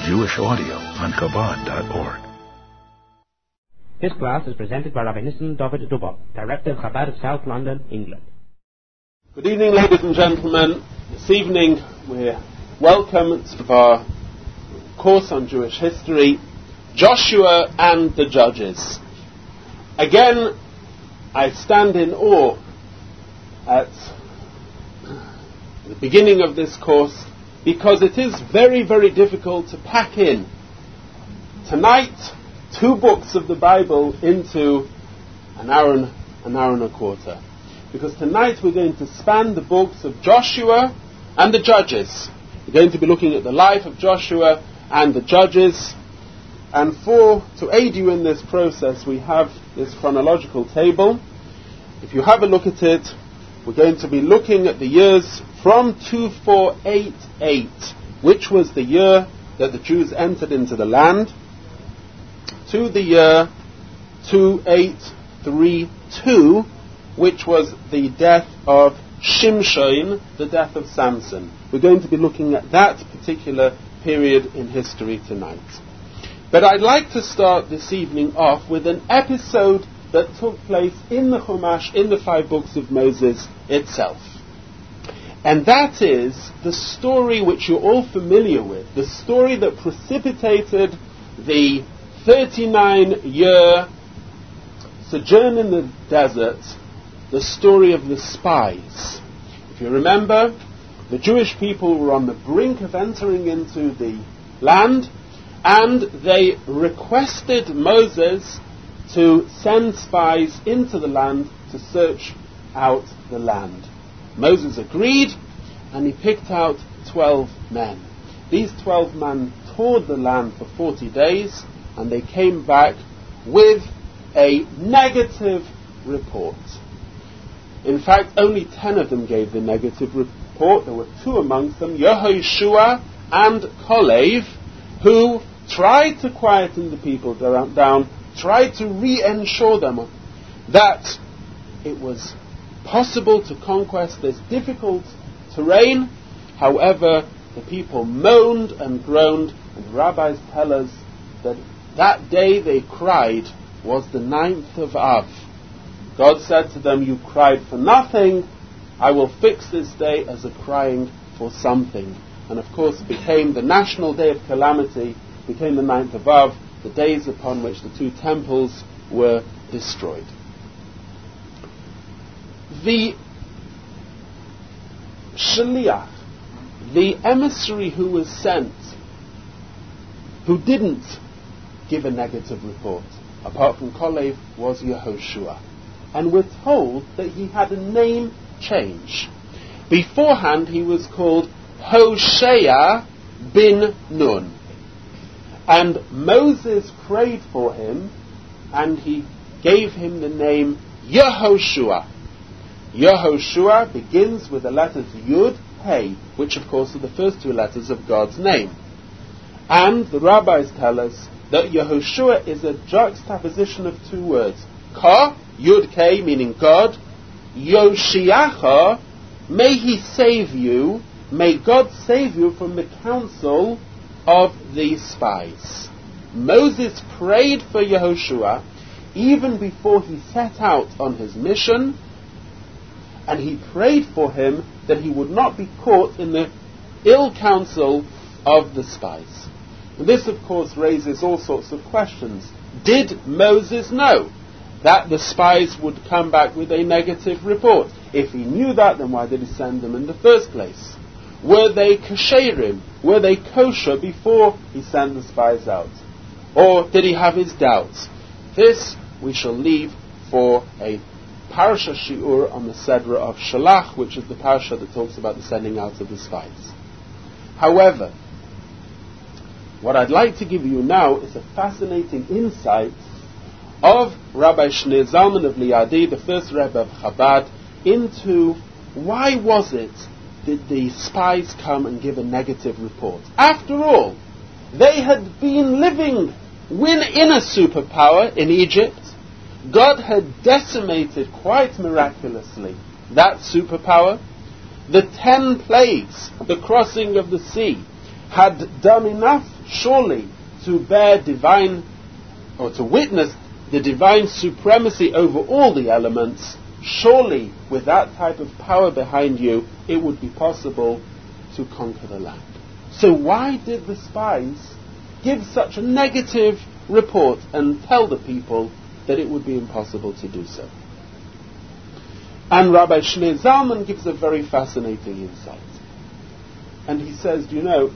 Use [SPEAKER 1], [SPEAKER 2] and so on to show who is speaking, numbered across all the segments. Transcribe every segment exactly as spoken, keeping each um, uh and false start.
[SPEAKER 1] Jewish audio on Chabad dot org.
[SPEAKER 2] This class is presented by Rabbi Nissen David Dubov, Director of Chabad of South London, England.
[SPEAKER 3] Good evening, ladies and gentlemen. This evening we're welcome to our course on Jewish history, Joshua and the Judges. Again, I stand in awe at the beginning of this course because it is very, very difficult to pack in tonight two books of the Bible into an hour and, an hour and a quarter. Because tonight we're going to span the books of Joshua and the Judges. We're going to be looking at the life of Joshua and the Judges. And for to aid you in this process, we have this chronological table. If you have a look at it, we're going to be looking at the years from two four eight eight, which was the year that the Jews entered into the land, to the year two eight three two, which was the death of Shimshon, the death of Samson. We're going to be looking at that particular period in history tonight. But I'd like to start this evening off with an episode that took place in the Chumash, in the five books of Moses itself. And that is the story which you're all familiar with, the story that precipitated the thirty-nine year sojourn in the desert, the story of the spies. If you remember, the Jewish people were on the brink of entering into the land, and they requested Moses to send spies into the land to search out the land. Moses agreed, and he picked out twelve men. These twelve men toured the land for forty days, and they came back with a negative report. In fact, only ten of them gave the negative report. There were two amongst them, Yehoshua and Kalev, who tried to quieten the people down, tried to reassure them that it was possible to conquest this difficult terrain. However, the people moaned and groaned, and the rabbis tell us that that day they cried was the ninth of Av. God said to them, "You cried for nothing. I will fix this day as a crying for something." And of course it became the national day of calamity, became the ninth of Av, the days upon which the two temples were destroyed. The Shaliach, the emissary who was sent, who didn't give a negative report, apart from Kalev, was Yehoshua. And we're told that he had a name change. Beforehand he was called Hosea bin Nun. And Moses prayed for him, and he gave him the name Yehoshua. Yehoshua begins with the letters Yud, Hey, which of course are the first two letters of God's name. And the rabbis tell us that Yehoshua is a juxtaposition of two words. Ka, Yud, K, meaning God. Yoshiacha, may he save you, may God save you from the counsel of these spies. Moses prayed for Yehoshua even before he set out on his mission, and he prayed for him that he would not be caught in the ill counsel of the spies. And this, of course, raises all sorts of questions. Did Moses know that the spies would come back with a negative report? If he knew that, then why did he send them in the first place? Were they kasherim? Were they kosher before he sent the spies out? Or did he have his doubts? This we shall leave for a parasha shiur on the Sedra of Shalach, which is the parasha that talks about the sending out of the spies. However, what I'd like to give you now is a fascinating insight of Rabbi Shneur Zalman of Liadi, the first Rebbe of Chabad, into why was it did the spies come and give a negative report. After all, they had been living in a superpower in Egypt. God had decimated quite miraculously that superpower. The ten plagues, the crossing of the sea, had done enough surely to bear divine, or to witness the divine supremacy over all the elements, surely with that type of power behind you, it would be possible to conquer the land. So why did the spies give such a negative report and tell the people that it would be impossible to do so? And Rabbi Shneur Zalman gives a very fascinating insight. And he says, you know,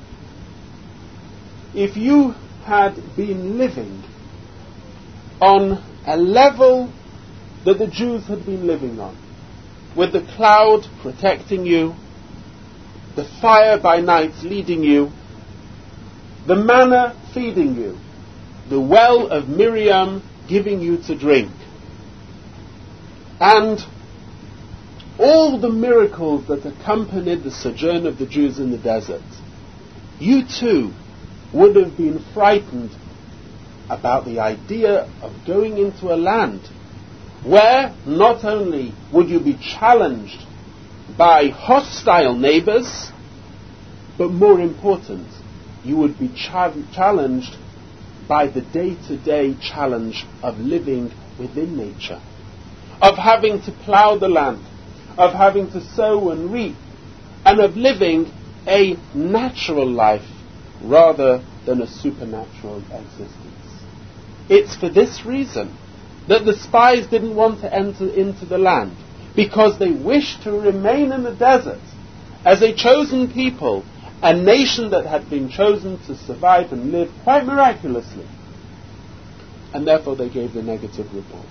[SPEAKER 3] if you had been living on a level that the Jews had been living on, with the cloud protecting you, the fire by night leading you, the manna feeding you, the well of Miriam giving you to drink, and all the miracles that accompanied the sojourn of the Jews in the desert, you too would have been frightened about the idea of going into a land where not only would you be challenged by hostile neighbors, but more important, you would be cha- challenged by the day-to-day challenge of living within nature, of having to plough the land, of having to sow and reap, and of living a natural life rather than a supernatural existence. It's for this reason that the spies didn't want to enter into the land, because they wished to remain in the desert as a chosen people, a nation that had been chosen to survive and live quite miraculously. And therefore they gave the negative report.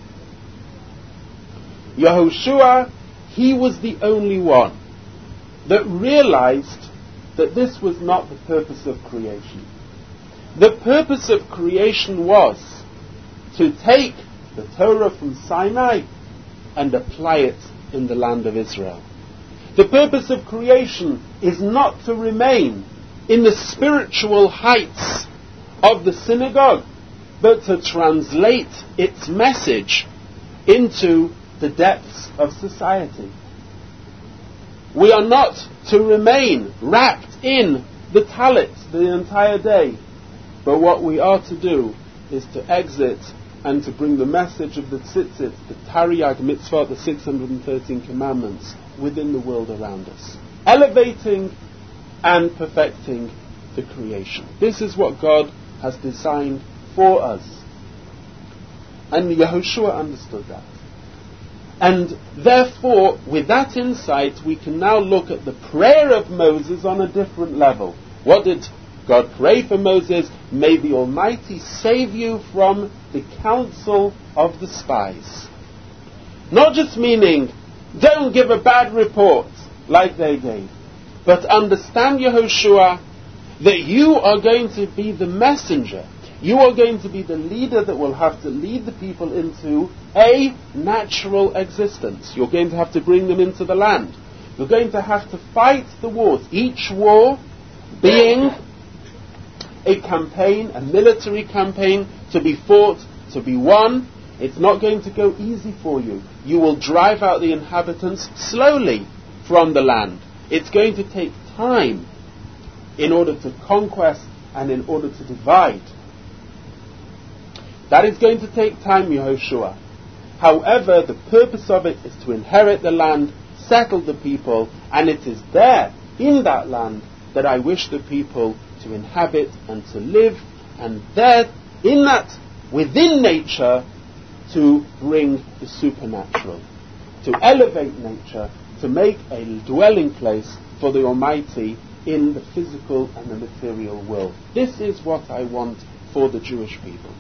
[SPEAKER 3] Yehoshua, he was the only one that realized that this was not the purpose of creation. The purpose of creation was to take the Torah from Sinai and apply it in the land of Israel. The purpose of creation is not to remain in the spiritual heights of the synagogue, but to translate its message into the depths of society. We are not to remain wrapped in the talit the entire day, but what we are to do is to exit and to bring the message of the tzitzit, the Tariag Mitzvah, the six hundred thirteen commandments, within the world around us, elevating and perfecting the creation. This is what God has designed for us. And Yehoshua understood that. And therefore, with that insight, we can now look at the prayer of Moses on a different level. What did God pray for Moses? May the Almighty save you from the counsel of the spies. Not just meaning, don't give a bad report like they gave, but understand, Yehoshua, that you are going to be the messenger. You are going to be the leader that will have to lead the people into a natural existence. You're going to have to bring them into the land. You're going to have to fight the wars. Each war being a campaign, a military campaign to be fought, to be won. It's not going to go easy for you. You will drive out the inhabitants slowly from the land. It's going to take time in order to conquest and in order to divide. That is going to take time, Yehoshua. However, the purpose of it is to inherit the land, settle the people, and it is there, in that land, that I wish the people to inhabit and to live, and there, in that, within nature, to bring the supernatural, to elevate nature, to make a dwelling place for the Almighty in the physical and the material world. This is what I want for the Jewish people.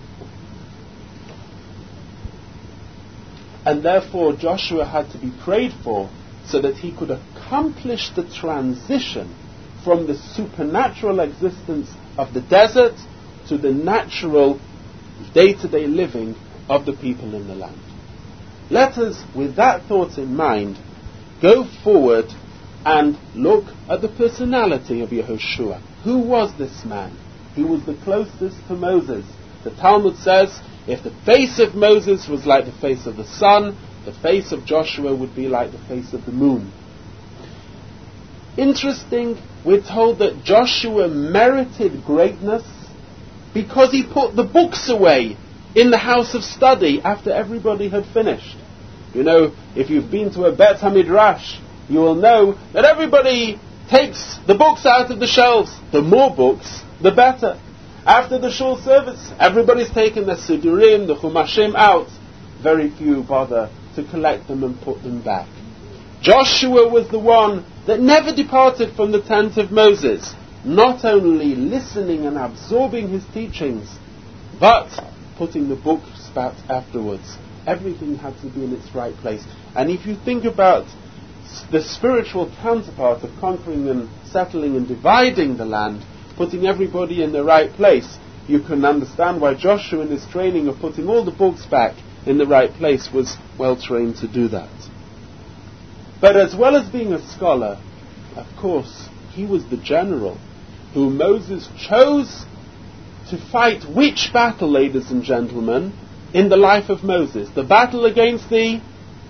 [SPEAKER 3] And therefore Joshua had to be prayed for so that he could accomplish the transition from the supernatural existence of the desert to the natural day-to-day living of the people in the land. Let us, with that thought in mind, go forward and look at the personality of Yehoshua. Who was this man? He was the closest to Moses. The Talmud says, if the face of Moses was like the face of the sun, the face of Joshua would be like the face of the moon. interesting, we're told that Joshua merited greatness because he put the books away in the house of study after everybody had finished. You know, if you've been to a Bet HaMidrash, you will know that everybody takes the books out of the shelves. The more books, the better. After the shul service, everybody's taken the Sidurim, the Chumashim out. Very few bother to collect them and put them back. Joshua was the one that never departed from the tent of Moses, not only listening and absorbing his teachings, but putting the books back afterwards. Everything had to be in its right place. And if you think about the spiritual counterpart of conquering and settling and dividing the land, putting everybody in the right place, you can understand why Joshua, in his training of putting all the books back in the right place, was well trained to do that. But as well as being a scholar, of course, he was the general who Moses chose to fight which battle, ladies and gentlemen, in the life of Moses? The battle against the...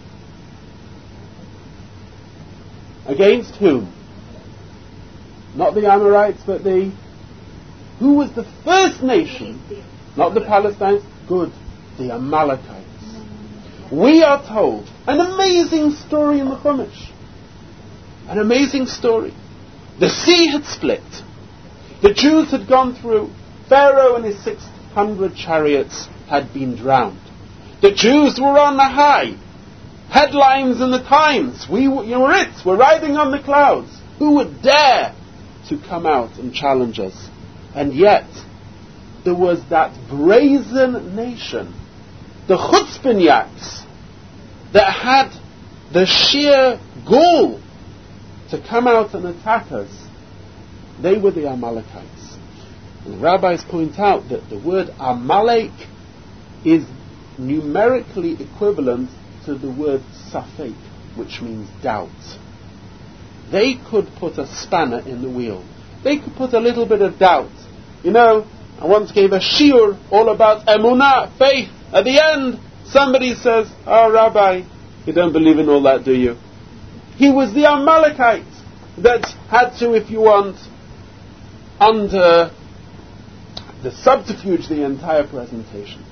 [SPEAKER 3] Against whom? Not the Amorites, but the... Who was the first nation? Not the Palestinians. Good. The Amalekites. We are told an amazing story in the Chumash. An amazing story. The sea had split. The Jews had gone through. Pharaoh and his six hundred chariots had been drowned. The Jews were on the high. Headlines in the Times. We were it. We're riding on the clouds. Who would dare to come out and challenge us? And yet, there was that brazen nation, the Chutzpaniaks, that had the sheer gall to come out and attack us. They were the Amalekites. And the rabbis point out that the word Amalek is numerically equivalent to the word Safek, which means doubt. They could put a spanner in the wheel. They could put a little bit of doubt. You know, I once gave a shiur all about emunah, faith. At the end, somebody says, "Oh, Rabbi, you don't believe in all that, do you?" He was the Amalekite that had to, if you want, under the subterfuge, the entire presentation.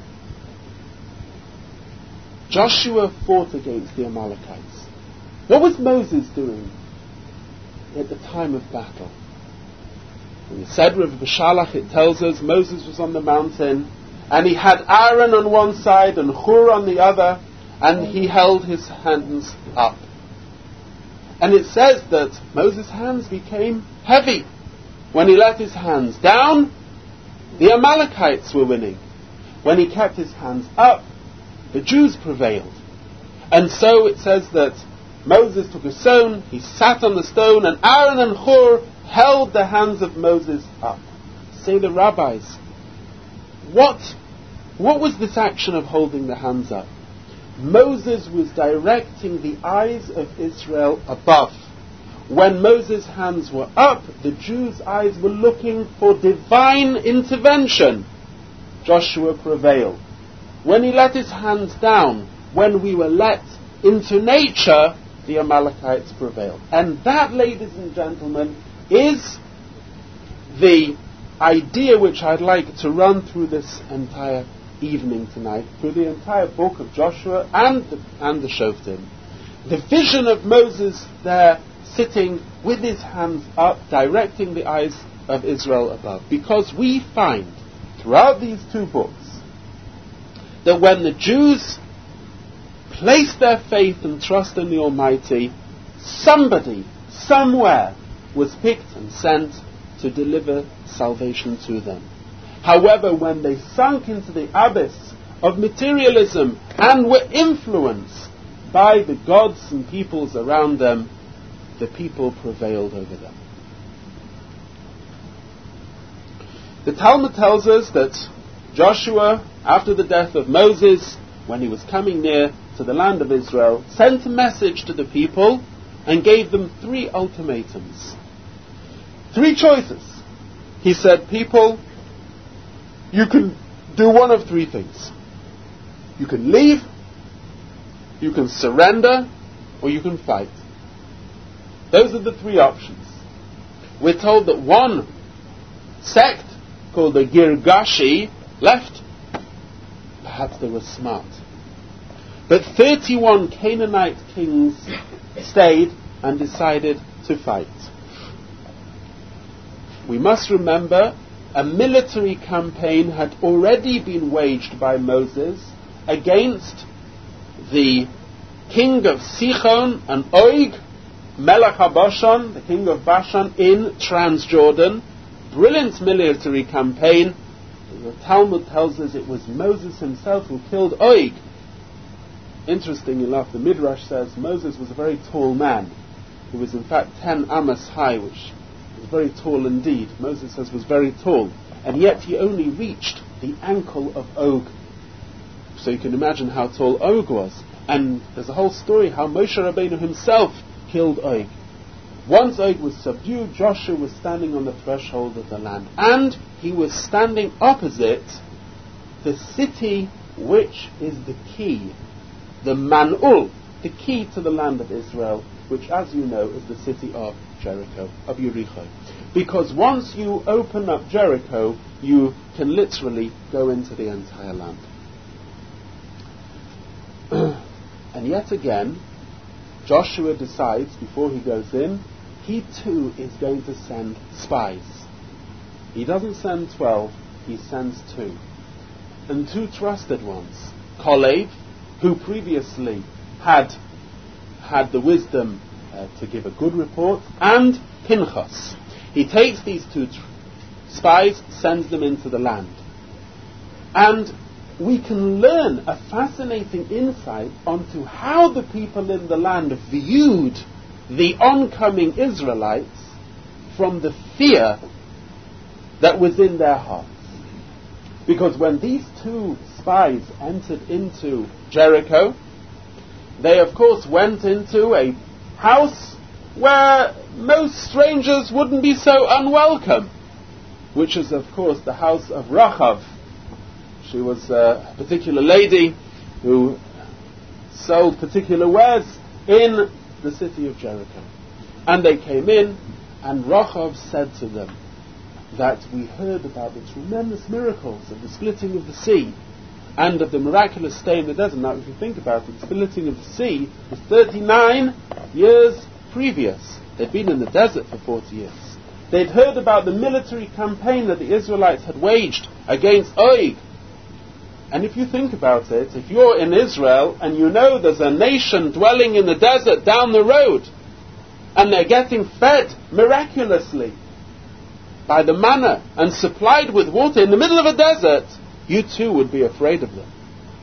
[SPEAKER 3] Joshua fought against the Amalekites. What was Moses doing at the time of battle? In the Seder of Beshalach, it tells us Moses was on the mountain, and he had Aaron on one side and Hur on the other, and he held his hands up. And it says that Moses' hands became heavy. When he let his hands down, the Amalekites were winning. When he kept his hands up, the Jews prevailed. And so it says that Moses took a stone, he sat on the stone, and Aaron and Hur held the hands of Moses up. Say the rabbis, what, what was this action of holding the hands up? Moses was directing the eyes of Israel above. When Moses' hands were up, the Jews' eyes were looking for divine intervention. Joshua prevailed. When he let his hands down, when we were let into nature, the Amalekites prevailed. And that, ladies and gentlemen, is the idea which I'd like to run through this entire evening tonight, through the entire book of Joshua and the, and the Shoftim. The vision of Moses there sitting with his hands up, directing the eyes of Israel above. Because we find throughout these two books that when the Jews placed their faith and trust in the Almighty, somebody, somewhere, was picked and sent to deliver salvation to them. However, when they sunk into the abyss of materialism and were influenced by the gods and peoples around them, the people prevailed over them. The Talmud tells us that Joshua, after the death of Moses, when he was coming near to the land of Israel, sent a message to the people and gave them three ultimatums. Three choices. He said, people, you can do one of three things. You can leave, you can surrender, or you can fight. Those are the three options. We're told that one sect, called the Girgashi, left. Perhaps they were smart. But thirty-one Canaanite kings stayed and decided to fight. We must remember a military campaign had already been waged by Moses against the king of Sichon and Og, Melech HaBashan, the king of Bashan, in Transjordan. Brilliant military campaign. The Talmud tells us it was Moses himself who killed Og. Interesting enough, the Midrash says Moses was a very tall man. He was in fact ten amos high, which was very tall indeed. Moses says was very tall. And yet he only reached the ankle of Og. So you can imagine how tall Og was. And there's a whole story how Moshe Rabbeinu himself killed Og. Once Og was subdued, Joshua was standing on the threshold of the land. And he was standing opposite the city which is the key, the Man'ul, the key to the land of Israel, which, as you know, is the city of Jericho, of Yericho. Because once you open up Jericho, you can literally go into the entire land. And yet again, Joshua decides, before he goes in, he too is going to send spies. He doesn't send twelve, he sends two. And two trusted ones. Kalev, who previously had had the wisdom uh, to give a good report, and Pinchas. He takes these two tr- spies, sends them into the land. And we can learn a fascinating insight onto how the people in the land viewed the oncoming Israelites from the fear that was in their hearts. Because when these two spies entered into Jericho, they of course went into a house where most strangers wouldn't be so unwelcome, which is of course the house of Rachav. She was a particular lady who sold particular wares in the city of Jericho. And they came in, and Rachav said to them that we heard about the tremendous miracles of the splitting of the sea and of the miraculous stay in the desert. Now, if you think about it, the splitting of the sea was thirty-nine years previous. They'd been in the desert for forty years. They'd heard about the military campaign that the Israelites had waged against Og. And if you think about it, if you're in Israel and you know there's a nation dwelling in the desert down the road, and they're getting fed miraculously by the manna and supplied with water in the middle of a desert, you too would be afraid of them.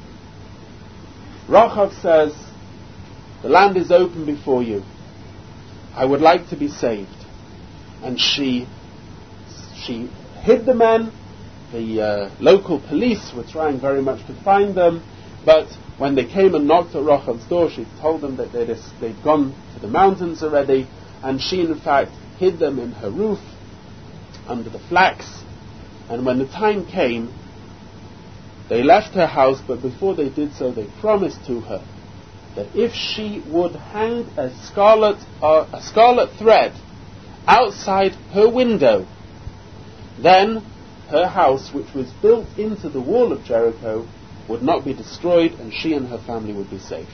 [SPEAKER 3] Rachav says, the land is open before you. I would like to be saved. And she she hid the men. The uh, local police were trying very much to find them, but when they came and knocked at Rachav's door, she told them that they'd, they'd gone to the mountains already, and she in fact hid them in her roof, under the flax. And when the time came, they left her house, but before they did so, they promised to her that if she would hang a scarlet, uh, a scarlet thread outside her window, then her house, which was built into the wall of Jericho, would not be destroyed, and she and her family would be saved.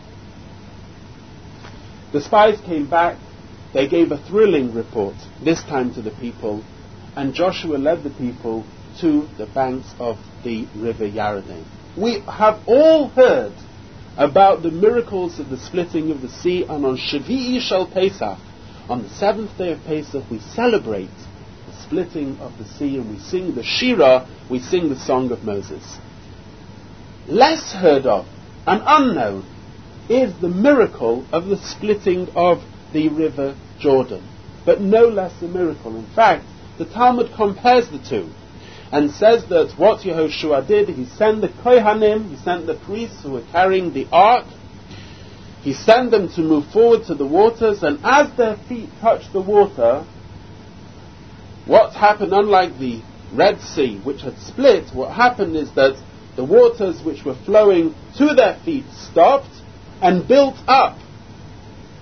[SPEAKER 3] The spies came back. They gave a thrilling report, this time to the people, and Joshua led the people to the banks of the river Yarden. We have all heard about the miracles of the splitting of the sea, and on Shvi'i Shel Pesach, on the seventh day of Pesach, we celebrate splitting of the sea, and we sing the Shira, we sing the Song of Moses. Less heard of and unknown is the miracle of the splitting of the river Jordan, but no less a miracle. In fact, the Talmud compares the two and says that what Yehoshua did, he sent the Kohanim, he sent the priests who were carrying the ark, he sent them to move forward to the waters, and as their feet touched the water, what happened, unlike the Red Sea, which had split, what happened is that the waters which were flowing to their feet stopped and built up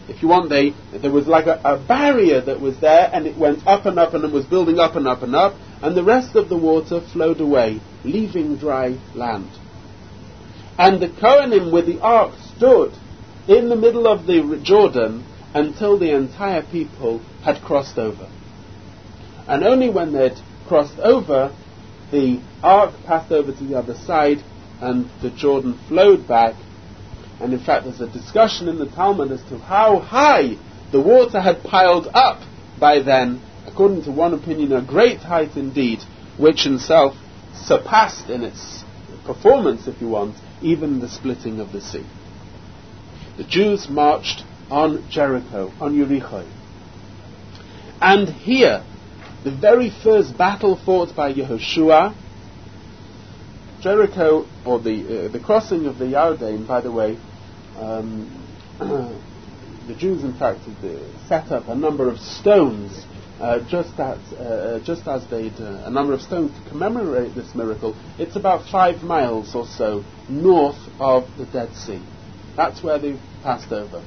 [SPEAKER 3] if you want, they there was like a, a barrier that was there, and it went up and up and it was building up and up and up, and the rest of the water flowed away, leaving dry land. And the Kohanim with the ark stood in the middle of the Jordan until the entire people had crossed over. And only when they'd crossed over, the ark passed over to the other side, and the Jordan flowed back. And in fact, there's a discussion in the Talmud as to how high the water had piled up by then. According to one opinion, a great height indeed, which in itself surpassed in its performance, if you want, even the splitting of the sea. The Jews marched on Jericho, on Yericho. And here, the very first battle fought by Yehoshua, Jericho, or the uh, the crossing of the Yarden, by the way, um, the Jews, in fact, uh, set up a number of stones, uh, just as uh, just as they'd uh, a number of stones to commemorate this miracle. It's about five miles or so north of the Dead Sea. That's where they passed over.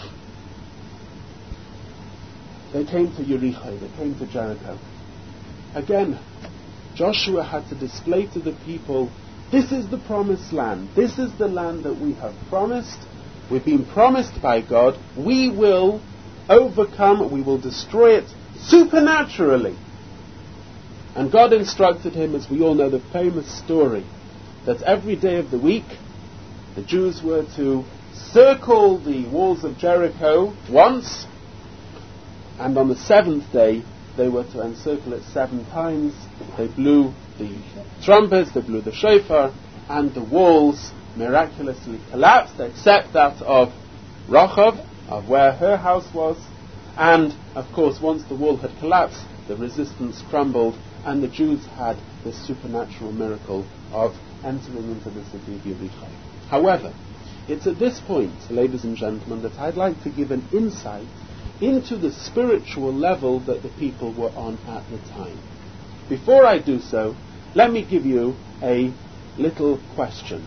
[SPEAKER 3] They came to Yericho. They came to Jericho. Again, Joshua had to display to the people, this is the promised land. This is the land that we have promised. We've been promised by God. We will overcome, we will destroy it supernaturally. And God instructed him, as we all know the famous story, that every day of the week, the Jews were to circle the walls of Jericho once, and on the seventh day, they were to encircle it seven times. They blew the trumpets, they blew the shofar, and the walls miraculously collapsed, except that of Rachav, of where her house was. And, of course, once the wall had collapsed, the resistance crumbled, and the Jews had this supernatural miracle of entering into the city of Yericho. However, it's at this point, ladies and gentlemen, that I'd like to give an insight into the spiritual level that the people were on at the time. Before I do so, let me give you a little question.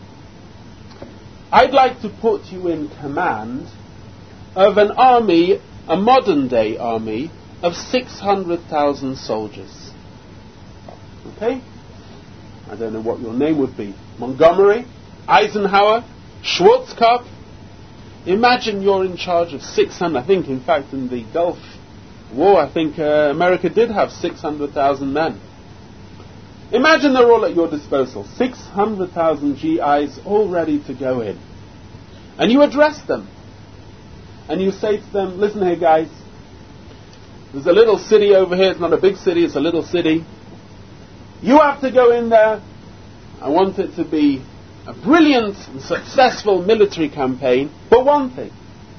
[SPEAKER 3] I'd like to put you in command of an army, a modern-day army, of six hundred thousand soldiers. Okay? I don't know what your name would be. Montgomery? Eisenhower? Schwarzkopf? Imagine you're in charge of six hundred. I think, in fact, in the Gulf War, I think uh, America did have six hundred thousand men. Imagine they're all at your disposal. six hundred thousand G Is all ready to go in. And you address them. And you say to them, listen here, guys. There's a little city over here. It's not a big city. It's a little city. You have to go in there. I want it to be a brilliant and successful military campaign. But one thing.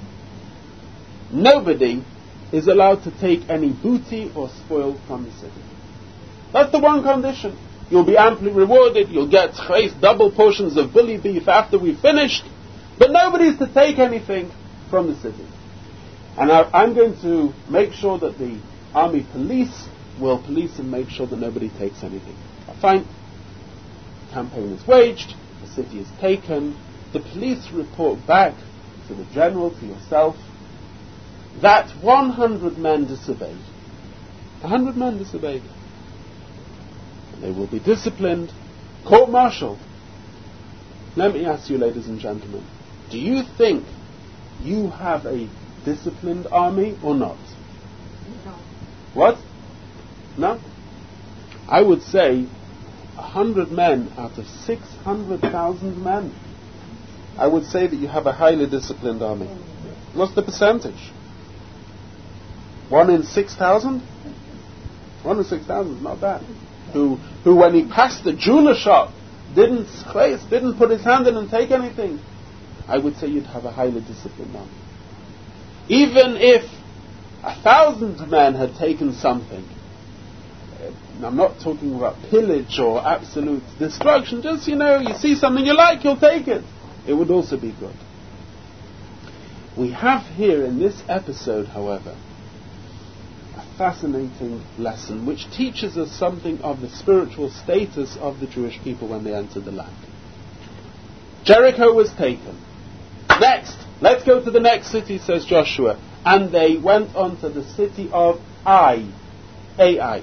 [SPEAKER 3] Nobody is allowed to take any booty or spoil from the city. That's the one condition. You'll be amply rewarded. You'll get double portions of bully beef after we've finished. But nobody's to take anything from the city. And I, I'm going to make sure that the army police will police and make sure that nobody takes anything. Fine. The campaign is waged. The city is taken. The police report back to the general, to yourself, that one hundred men disobeyed. one hundred men disobeyed. And they will be disciplined, court-martialed. Let me ask you, ladies and gentlemen, do you think you have a disciplined army or not?
[SPEAKER 4] No.
[SPEAKER 3] What? No? I would say a hundred men out of six hundred thousand men. I would say that you have a highly disciplined army. What's the percentage? One in six thousand? One in six thousand is not bad. Who, who when he passed the jeweler shop, didn't didn't put his hand in and take anything. I would say you'd have a highly disciplined army. Even if a thousand men had taken something, I'm not talking about pillage or absolute destruction, just, you know, you see something you like, you'll take it. It would also be good. We have here in this episode, however, a fascinating lesson which teaches us something of the spiritual status of the Jewish people when they entered the land. Jericho was taken. Next, Let's go to the next city, says Joshua. And they went on to the city of Ai. Ai.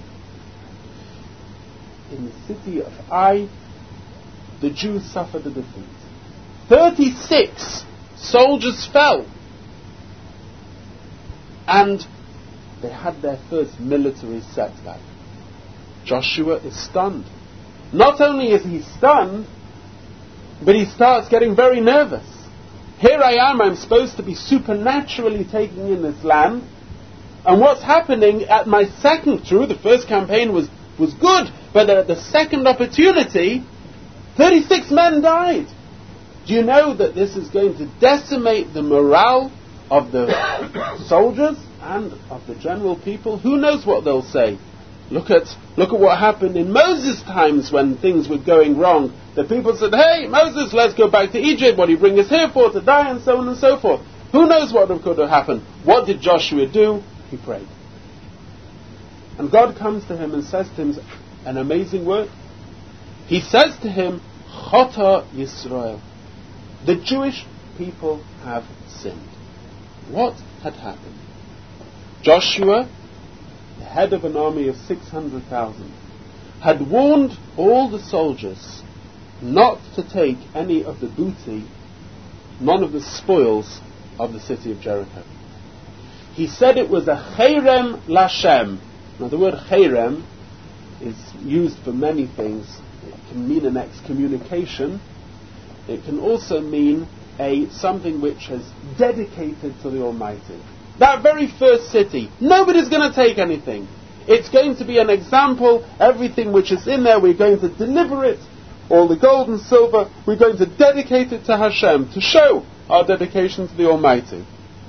[SPEAKER 3] In the city of Ai, the Jews suffered a defeat. thirty-six soldiers fell. And they had their first military setback. Joshua is stunned. Not only is he stunned, but he starts getting very nervous. Here I am, I'm supposed to be supernaturally taking in this land, and what's happening at my second, true, the first campaign was, was good, but at the second opportunity, thirty-six men died. Do you know that this is going to decimate the morale of the soldiers and of the general people? Who knows what they'll say? Look at look at what happened in Moses' times when things were going wrong. The people said, hey, Moses, let's go back to Egypt. What do you bring us here for? To die, and so on and so forth. Who knows what could have happened? What did Joshua do? He prayed. And God comes to him and says to him an amazing word. He says to him, Chata Yisrael. The Jewish people have sinned. What had happened? Joshua, the head of an army of six hundred thousand, had warned all the soldiers not to take any of the booty, none of the spoils of the city of Jericho. He said it was a cherem lashem. Now the word cherem is used for many things. It can mean an excommunication. It can also mean a something which is dedicated to the Almighty. That very first city, nobody's going to take anything. It's going to be an example. Everything which is in there, we're going to deliver it. All the gold and silver, we're going to dedicate it to Hashem, to show our dedication to the Almighty.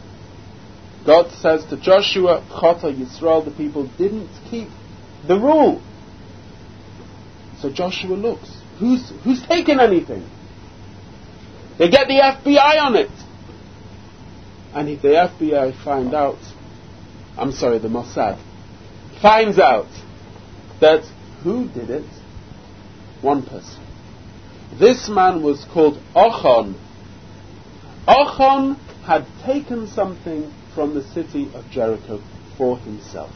[SPEAKER 3] God says to Joshua, Chata Yisrael, the people didn't keep the rule. So Joshua looks. Who's, who's taken anything? They get the F B I on it. And if the F B I find out, I'm sorry, the Mossad, finds out that who did it? One person. This man was called Ochon. Ochon had taken something from the city of Jericho for himself.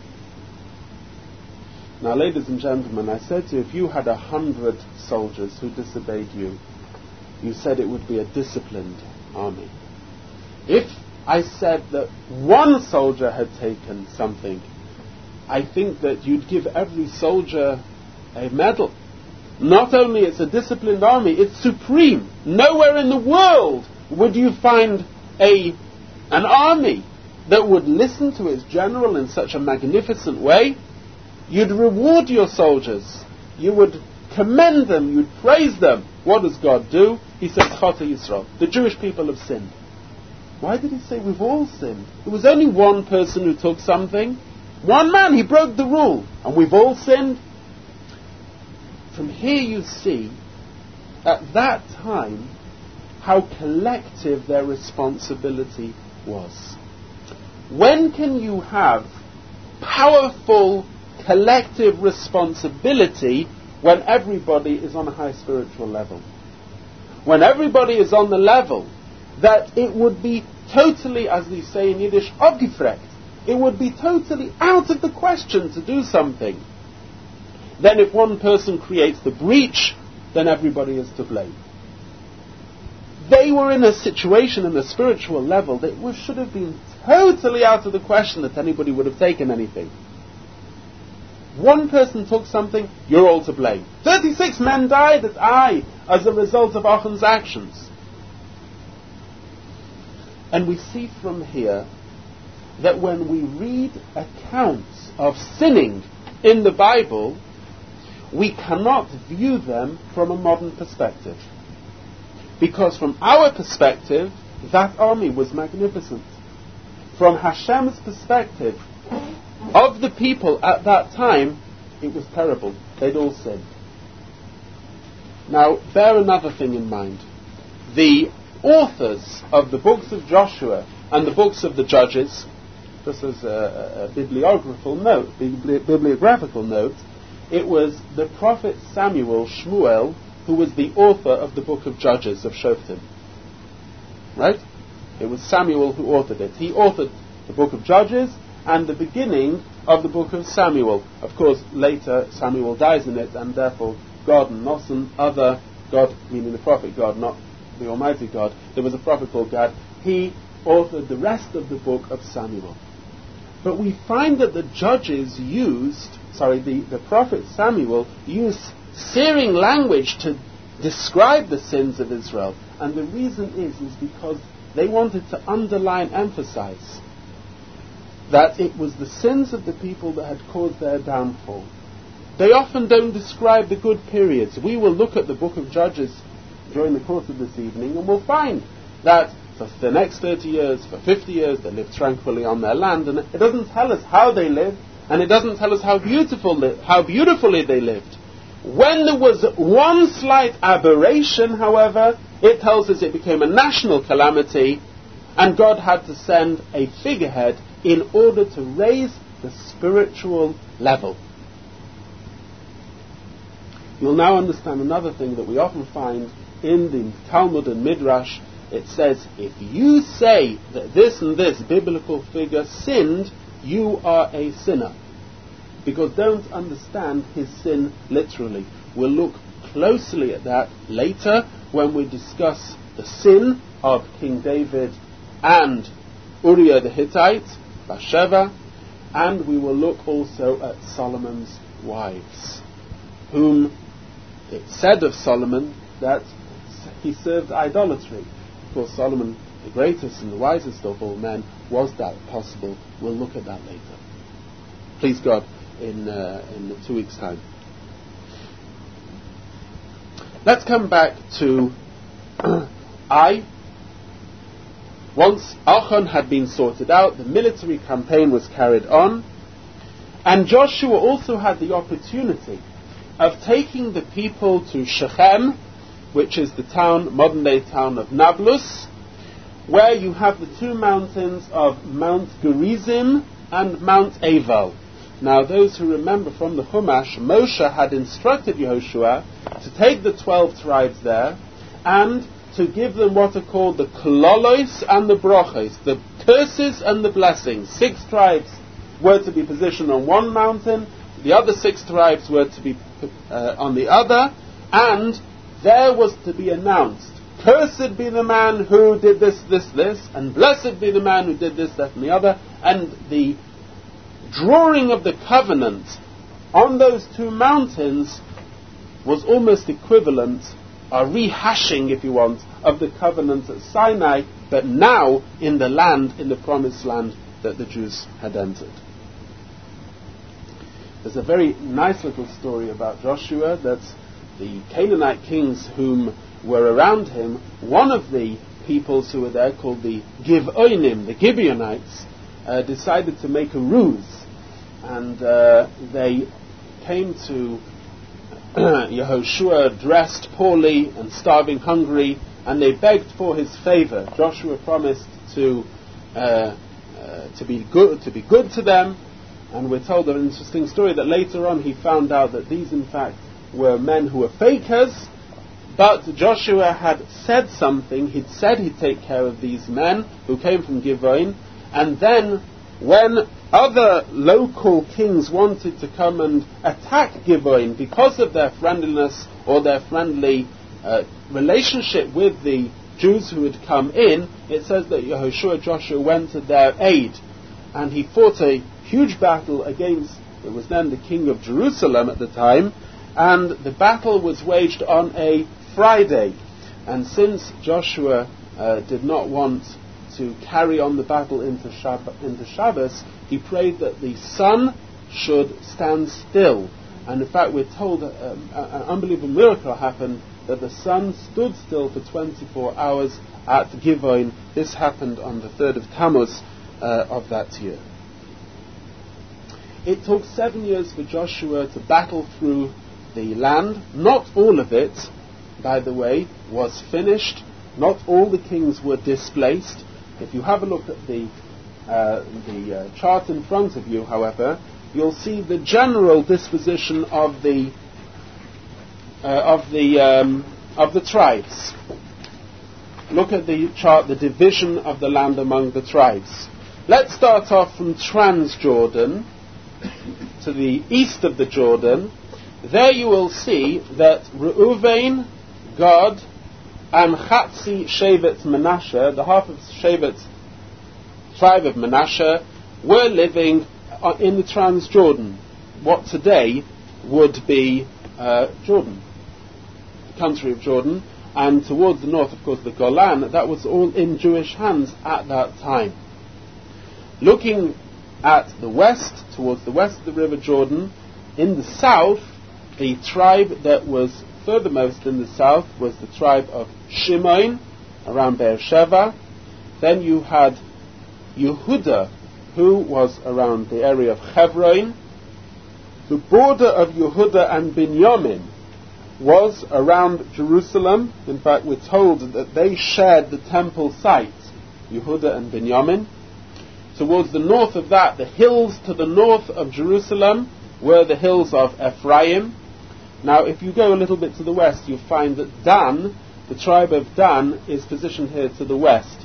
[SPEAKER 3] Now, ladies and gentlemen, I said to you, if you had a hundred soldiers who disobeyed you, you said it would be a disciplined army. If I said that one soldier had taken something, I think that you'd give every soldier a medal. Not only it's a disciplined army, it's supreme. Nowhere in the world would you find a an army that would listen to its general in such a magnificent way. You'd reward your soldiers. You would commend them. You'd praise them. What does God do? He says, Chata Yisrael. The Jewish people have sinned. Why did he say we've all sinned? It was only one person who took something. One man, he broke the rule. And we've all sinned. From here you see, at that time, how collective their responsibility was. When can you have powerful collective responsibility when everybody is on a high spiritual level? When everybody is on the level that it would be totally, as they say in Yiddish, abgefragt. It would be totally out of the question to do something. Then if one person creates the breach, then everybody is to blame. They were in a situation in the spiritual level that it should have been totally out of the question that anybody would have taken anything. One person took something, you're all to blame. thirty-six men died at Ai as a result of Achan's actions. And we see from here that when we read accounts of sinning in the Bible, we cannot view them from a modern perspective. Because from our perspective, that army was magnificent. From Hashem's perspective, of the people at that time, it was terrible. They'd all sinned. Now, bear another thing in mind. The authors of the books of Joshua and the books of the Judges, just as a, a bibliographical note, bibli- bibliographical note, it was the prophet Samuel, Shmuel, who was the author of the book of Judges of Shoftim. right? It was Samuel who authored it. He authored the book of Judges and the beginning of the book of Samuel. Of course, later Samuel dies in it, and therefore God and not some other God, meaning the prophet God, not the Almighty God. There was a prophet called Gad. He authored the rest of the book of Samuel. But we find that the judges used, sorry, the, the prophet Samuel used searing language to describe the sins of Israel. And the reason is, is because they wanted to underline, emphasize that it was the sins of the people that had caused their downfall. They often don't describe the good periods. We will look at the book of Judges during the course of this evening, and we'll find that for the next thirty years, for fifty years, they lived tranquilly on their land, and it doesn't tell us how they lived, and it doesn't tell us how beautiful li- how beautifully they lived. When there was one slight aberration, however, it tells us it became a national calamity, and God had to send a figurehead in order to raise the spiritual level. You'll now understand another thing that we often find in the Talmud and Midrash. It says, if you say that this and this biblical figure sinned, you are a sinner. Because don't understand his sin literally. We'll look closely at that later when we discuss the sin of King David and Uriah the Hittite, Bathsheba, and we will look also at Solomon's wives, whom it said of Solomon that he served idolatry. Of course, Solomon, the greatest and the wisest of all men, was that possible? We'll look at that later. Please God, in uh, in two weeks' time. Let's come back to Ai. Once Achan had been sorted out, the military campaign was carried on, and Joshua also had the opportunity of taking the people to Shechem, which is the town, modern-day town of Nablus, where you have the two mountains of Mount Gerizim and Mount Aval. Now, those who remember from the Chumash, Moshe had instructed Yehoshua to take the twelve tribes there and to give them what are called the klolos and the brochos, the curses and the blessings. Six tribes were to be positioned on one mountain, the other six tribes were to be uh, on the other, and there was to be announced, cursed be the man who did this, this, this, and blessed be the man who did this, that, and the other. And the drawing of the covenant on those two mountains was almost equivalent, a rehashing, if you want, of the covenant at Sinai, but now in the land, in the promised land that the Jews had entered. There's a very nice little story about Joshua that the Canaanite kings whom were around him, one of the peoples who were there, called the Gibeonim, the Gibeonites, uh, decided to make a ruse, and uh, they came to Yehoshua dressed poorly and starving hungry, and they begged for his favor. Joshua promised to uh, uh, to be good to be good to them, and we're told an interesting story that later on he found out that these in fact were men who were fakers, but Joshua had said something. He'd said he'd take care of these men who came from Gibeon, and then when other local kings wanted to come and attack Gibeon because of their friendliness or their friendly uh, relationship with the Jews who had come in, it says that Yehoshua, Joshua, went to their aid, and he fought a huge battle against, it was then the king of Jerusalem at the time, and the battle was waged on a Friday. And since Joshua uh, did not want to carry on the battle into, Shab- into Shabbos, he prayed that the sun should stand still. And in fact, we're told that um, an unbelievable miracle happened, that the sun stood still for twenty-four hours at Gibeon. This happened on the third of Tammuz uh, of that year. It took seven years for Joshua to battle through the land. Not all of it, by the way, was finished. Not all the kings were displaced. If you have a look at the uh, the uh, chart in front of you, however, you'll see the general disposition of the uh, of the um, of the tribes. look at the chart, the division of the land among the tribes. Let's start off from Transjordan to the east of the Jordan. There you will see that Reuven, Gad, and Chatzi Shevet Menashe, the half of Shevet's tribe of Menashe, were living in the Transjordan, what today would be uh, Jordan, the country of Jordan, and towards the north, of course, the Golan. That was all in Jewish hands at that time. Looking at the west, towards the west of the River Jordan, in the south, the tribe that was furthermost in the south was the tribe of Shimon, around Beersheba. Then you had Yehuda, who was around the area of Hebron. The border of Yehuda and Binyamin was around Jerusalem. In fact, we're told that they shared the temple site, Yehuda and Binyamin. Towards the north of that, the hills to the north of Jerusalem were the hills of Ephraim. Now, if you go a little bit to the west, you find that Dan, the tribe of Dan, is positioned here to the west.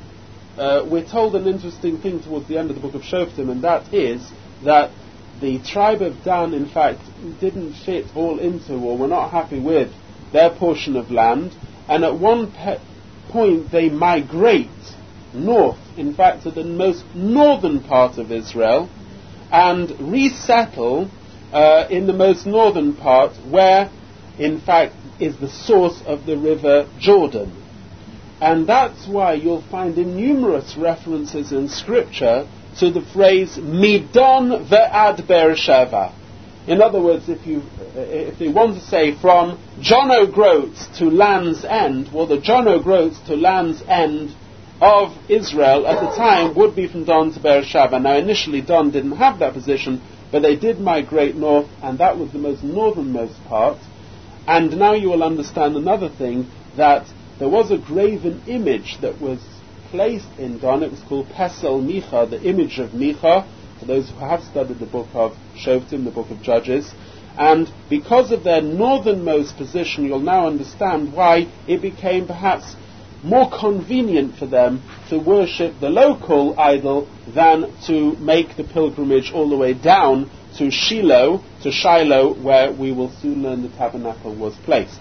[SPEAKER 3] Uh, we're told an interesting thing towards the end of the book of Shoftim, and that is that the tribe of Dan, in fact, didn't fit all into, or were not happy with, their portion of land, and at one pe- point they migrate north, in fact, to the most northern part of Israel, and resettle uh, in the most northern part, where, in fact, is the source of the river Jordan. And that's why you'll find in numerous references in Scripture to the phrase Midon ve'ad Beersheba. In other words, if you if they want to say from John O'Groats to Land's End, well, the John O'Groats to Land's End of Israel at the time would be from Dan to Beersheba. Now, initially, Dan didn't have that position, but they did migrate north, and that was the most northernmost part. And now you will understand another thing, that there was a graven image that was placed in Dan. It was called Pesel Micha, the image of Micha, for those who have studied the book of Shoftim, the book of Judges. And because of their northernmost position, you'll now understand why it became perhaps more convenient for them to worship the local idol than to make the pilgrimage all the way down to Shiloh, to Shiloh, where we will soon learn the tabernacle was placed.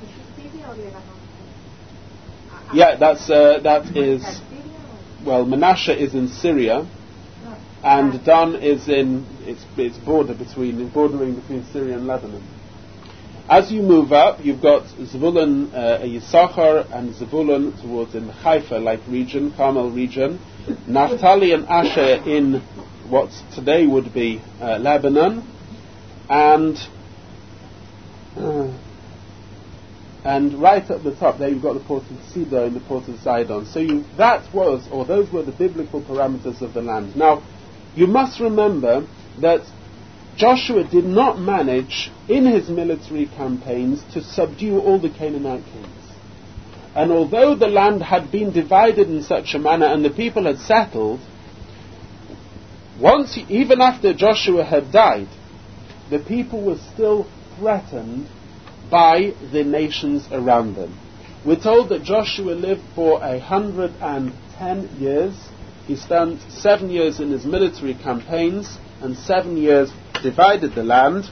[SPEAKER 3] Yeah, that's uh, that is well, Menashe is in Syria, and Dan is in its its border between bordering between Syria and Lebanon. As you move up, you've got Zebulun, uh, Yisachar, and Zebulun towards in the Haifa-like region, Carmel region. Naphtali and Asher in what today would be uh, Lebanon, and uh, and right at the top there you've got the port of Sidon and the port of Sidon. So you, that was, or those were the biblical parameters of the land. Now, you must remember that Joshua did not manage in his military campaigns to subdue all the Canaanite kings. And although the land had been divided in such a manner and the people had settled, once, even after Joshua had died, the people were still threatened by the nations around them. We're told that Joshua lived for a hundred and ten years. He spent seven years in his military campaigns and seven years divided the land.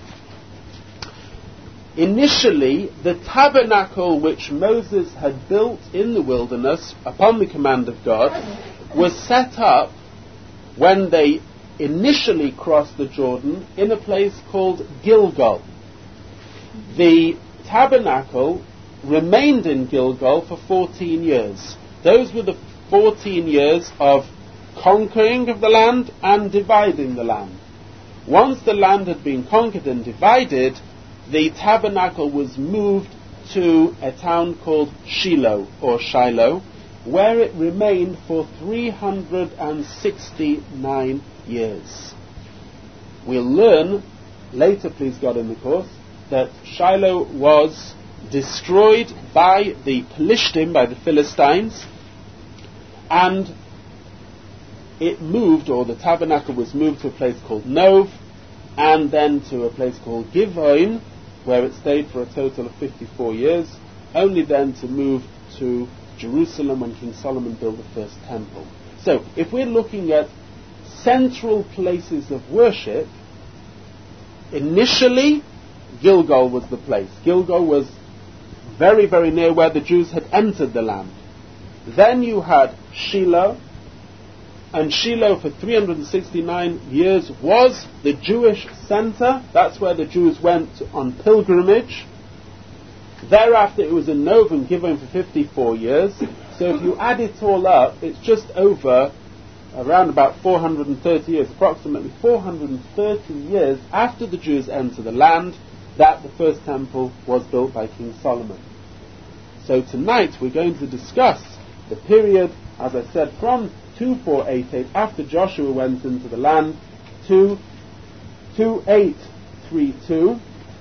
[SPEAKER 3] Initially, the tabernacle which Moses had built in the wilderness upon the command of God was set up when they initially crossed the Jordan in a place called Gilgal. The tabernacle remained in Gilgal for fourteen years. Those were the fourteen years of conquering of the land and dividing the land. Once the land had been conquered and divided, the tabernacle was moved to a town called Shiloh, or Shiloh, where it remained for three hundred sixty-nine years. We'll learn later, please God, in the course, that Shiloh was destroyed by the Pelishtim, by the Philistines, and it moved, or the tabernacle was moved to a place called Nov, and then to a place called Givon, where it stayed for a total of fifty-four years, only then to move to Jerusalem when King Solomon built the first temple. So, if we're looking at central places of worship, initially, Gilgal was the place. Gilgal was very, very near where the Jews had entered the land. Then you had Shiloh, and Shiloh for three hundred sixty-nine years was the Jewish center. That's where the Jews went on pilgrimage. Thereafter it was in Novum given for fifty-four years. So if you add it all up, it's just over around about four hundred thirty years, approximately four hundred thirty years after the Jews entered the land, that the first temple was built by King Solomon. So tonight we're going to discuss the period, as I said, from twenty-four eighty-eight, after Joshua went into the land, to twenty-eight thirty-two,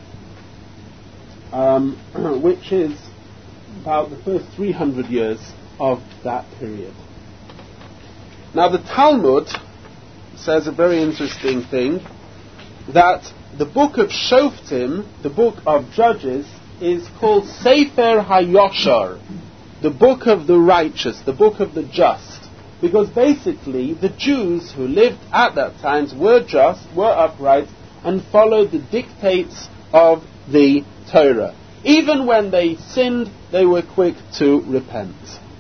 [SPEAKER 3] um, which is about the first three hundred years of that period. Now the Talmud says a very interesting thing, that the book of Shoftim, the book of Judges, is called Sefer HaYoshar, the book of the righteous, the book of the just, because basically the Jews who lived at that time were just, were upright, and followed the dictates of the Torah. Even when they sinned, they were quick to repent.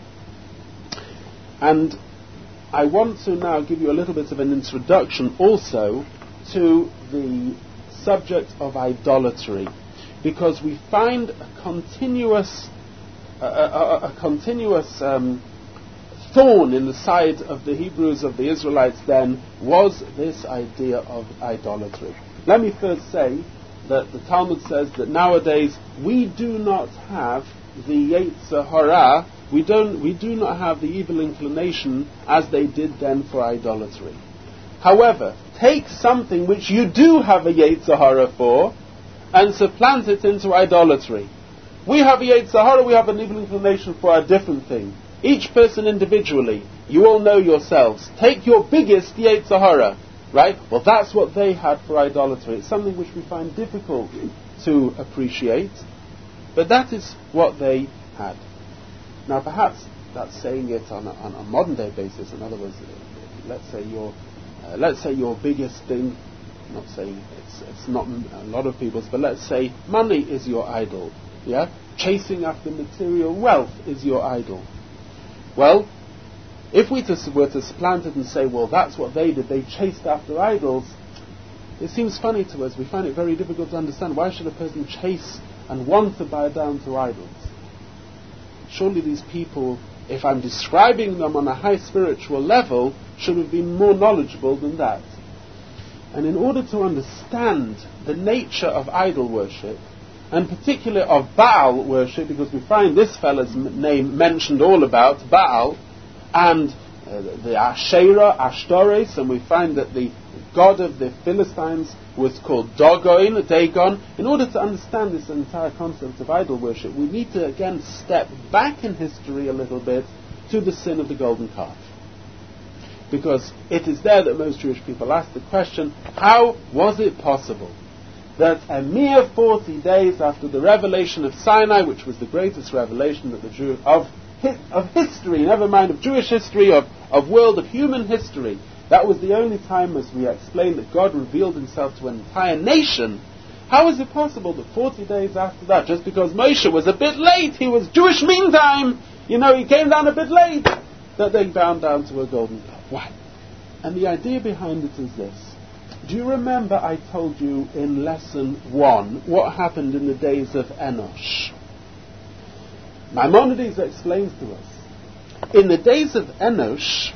[SPEAKER 3] And I want to now give you a little bit of an introduction also to the subject of idolatry, because we find a continuous a, a, a continuous um, thorn in the side of the Hebrews, of the Israelites then, was this idea of idolatry. Let me first say that the Talmud says that nowadays we do not have the Yetzer Hara, we don't we do not have the evil inclination as they did then for idolatry. However, take something which you do have a Yetzer Hara for and supplant it into idolatry. We have a Yetzer Hara, we have an evil inclination for a different thing. Each person individually, you all know yourselves. Take your biggest Yetzer Hara, right? Well, that's what they had for idolatry. It's something which we find difficult to appreciate, but that is what they had. Now, perhaps that's saying it on a, on a modern day basis. In other words, let's say your uh, let's say your biggest thing. I'm not saying it's it's not a lot of people's, but let's say money is your idol. Yeah, chasing after material wealth is your idol. Well, if we just were to supplant it and say, well, that's what they did, they chased after idols, it seems funny to us. We find it very difficult to understand. Why should a person chase and want to bow down to idols? Surely these people, if I'm describing them on a high spiritual level, should have been more knowledgeable than that. And in order to understand the nature of idol worship, and particularly of Baal worship, because we find this fellow's m- name mentioned all about, Baal, and uh, the Asherah, Ashtoreth, and we find that the god of the Philistines was called Dagon, Dagon. In order to understand this entire concept of idol worship, we need to again step back in history a little bit to the sin of the golden calf. Because it is there that most Jewish people ask the question, how was it possible that a mere forty days after the revelation of Sinai, which was the greatest revelation that the Jew of hi- of history, never mind of Jewish history, of, of world, of human history, that was the only time, as we explained, that God revealed himself to an entire nation. How is it possible that forty days after that, just because Moshe was a bit late, he was Jewish meantime, you know, he came down a bit late, that they bowed down to a golden calf? Why? And the idea behind it is this. Do you remember I told you in lesson one what happened in the days of Enosh? Maimonides explains to us. In the days of Enosh,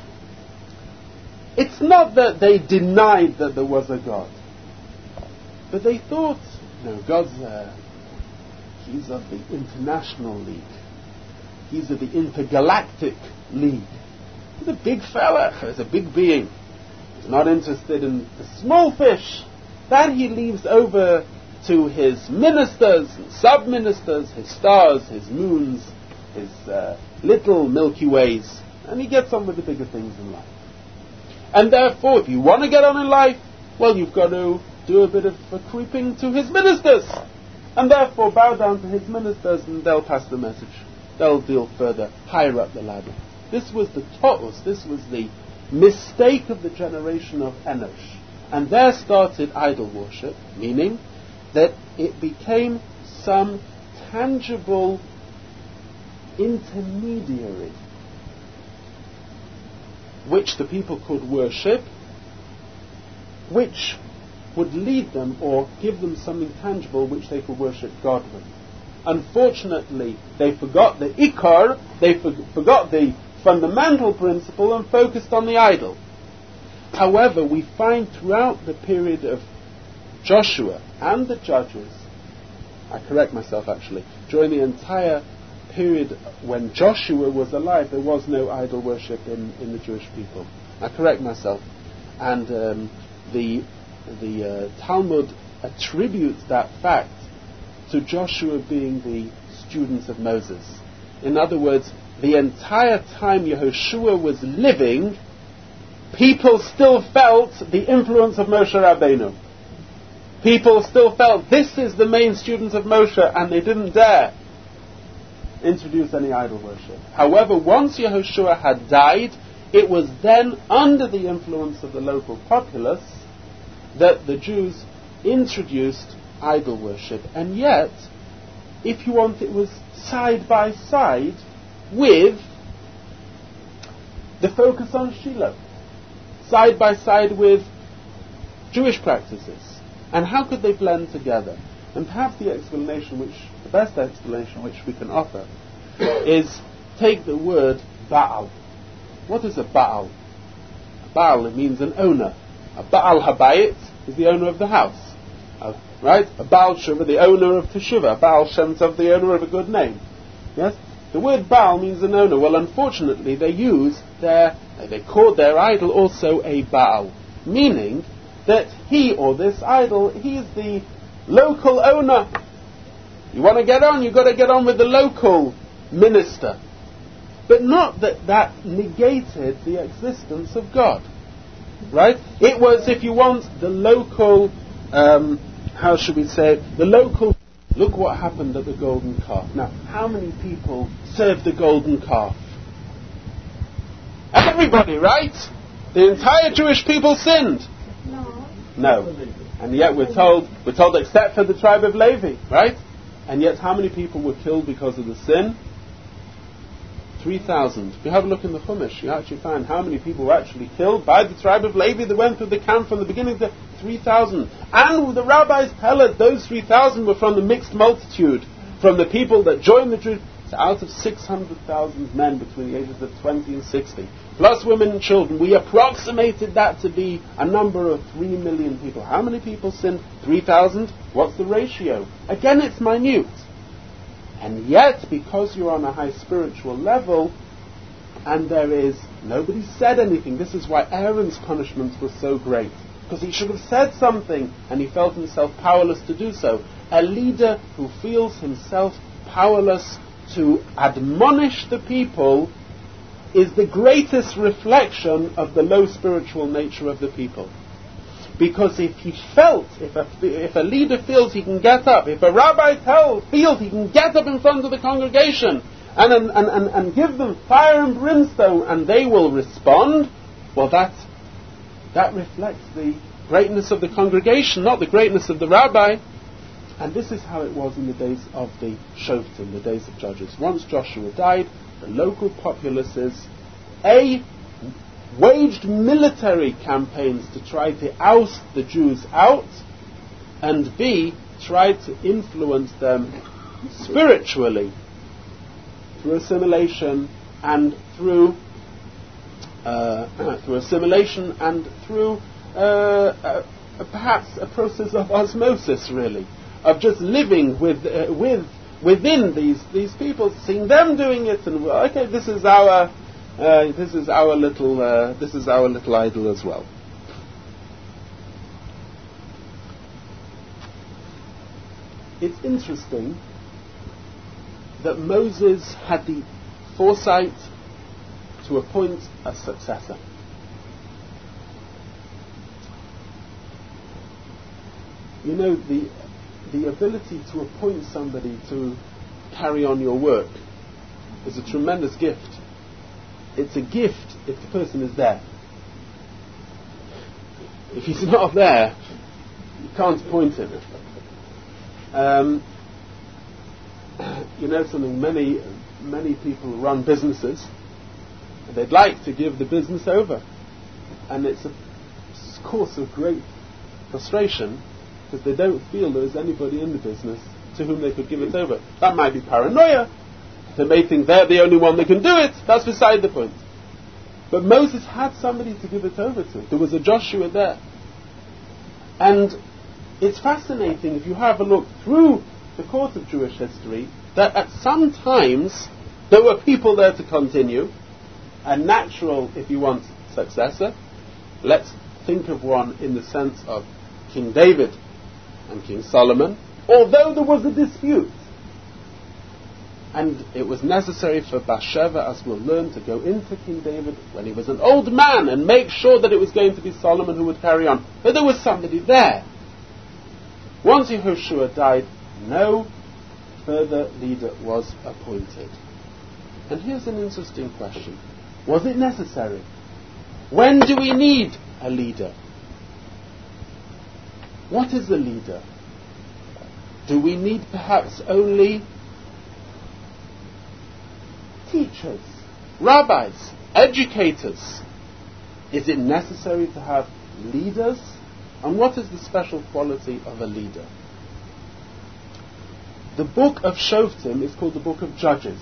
[SPEAKER 3] it's not that they denied that there was a God, but they thought, no, God's uh, he's of the international league. He's of the intergalactic league. He's a big fella. He's a big being. He's not interested in the small fish. That he leaves over to his ministers and sub-ministers, his stars, his moons, his uh, little Milky Ways, and he gets on with the bigger things in life. And therefore, if you want to get on in life, well, you've got to do a bit of uh, creeping to his ministers, and therefore bow down to his ministers, and they'll pass the message. they'll deal further higher up the ladder. This was the to'us, this was the mistake of the generation of Enosh. And there started idol worship, meaning that it became some tangible intermediary which the people could worship, which would lead them or give them something tangible which they could worship God with. Unfortunately, they forgot the ikar, they for- forgot the fundamental principle and focused on the idol. However, we find throughout the period of Joshua and the Judges, I correct myself actually, during the entire period when Joshua was alive, there was no idol worship in, in the Jewish people. I correct myself. And um, the, the uh, Talmud attributes that fact to Joshua being the student of Moses. In other words, the entire time Yehoshua was living, people still felt the influence of Moshe Rabbeinu. People still felt this is the main student of Moshe, and they didn't dare introduce any idol worship. However, once Yehoshua had died, it was then under the influence of the local populace that the Jews introduced idol worship. And yet, if you want, it was side by side with the focus on Shiloh, side by side with Jewish practices. And how could they blend together? And perhaps the explanation, which the best explanation which we can offer, is take the word Baal. What is a Baal? A Baal, it means an owner. A Baal Habayit is the owner of the house. Uh, right? A Baal Shuvah, the owner of Teshuvah. A Baal Shem Tov, the owner of a good name. Yes? The word Baal means an owner. Well, unfortunately, they use their, they called their idol also a Baal, meaning that he or this idol, he is the local owner. You want to get on, you've got to get on with the local minister. But not that that negated the existence of God. Right? It was, if you want, the local, um, how should we say it, the local, look what happened at the golden calf. Now, how many people served the golden calf? Everybody, right? The entire Jewish people sinned.
[SPEAKER 4] No.
[SPEAKER 3] No. And yet we're told, we're told except for the tribe of Levi, right? And yet how many people were killed because of the sin? three thousand. If you have a look in the Chumash, you actually find how many people were actually killed by the tribe of Levi that went through the camp from the beginning to three thousand. And the rabbis tell us those three thousand were from the mixed multitude, from the people that joined the Jews. So out of six hundred thousand men between the ages of twenty and sixty, plus women and children, we approximated that to be a number of three million people. How many people sinned? three thousand? What's the ratio? Again, it's minute. And yet, because you're on a high spiritual level, and there is, nobody said anything. This is why Aaron's punishments were so great. Because he should have said something, and he felt himself powerless to do so. A leader who feels himself powerless to admonish the people is the greatest reflection of the low spiritual nature of the people. Because if he felt, if a, if a leader feels he can get up, if a rabbi tells, feels he can get up in front of the congregation and, and, and, and give them fire and brimstone and they will respond, well that, that reflects the greatness of the congregation, not the greatness of the rabbi. And this is how it was in the days of the Shoftim, the days of Judges. Once Joshua died, the local populaces, A, waged military campaigns to try to oust the Jews out, and B, tried to influence them spiritually through assimilation and through uh, through assimilation and through uh, uh, perhaps a process of osmosis, really, of just living with uh, with within these these people, seeing them doing it, and well, okay, this is our. Uh, this is our little. Uh, this is our little idol as well. It's interesting that Moses had the foresight to appoint a successor. You know, the the ability to appoint somebody to carry on your work is a tremendous gift. It's a gift if the person is there. If he's not there, you can't point him. Um, you know something, many, many people run businesses, and they'd like to give the business over. And it's a course of great frustration, because they don't feel there is anybody in the business to whom they could give it over. That might be paranoia. They may think they're the only one that can do it. That's beside the point. But Moses had somebody to give it over to. There was a Joshua there. And it's fascinating, if you have a look through the course of Jewish history, that at some times there were people there to continue, a natural, if you want, successor. Let's think of one in the sense of King David and King Solomon, although there was a dispute. And it was necessary for Bathsheba, as we'll learn, to go into King David when he was an old man and make sure that it was going to be Solomon who would carry on. But there was somebody there. Once Yehoshua died, no further leader was appointed. And here's an interesting question. Was it necessary? When do we need a leader? What is a leader? Do we need perhaps only teachers, rabbis, educators? Is it necessary to have leaders? And what is the special quality of a leader? The book of Shoftim is called the book of Judges.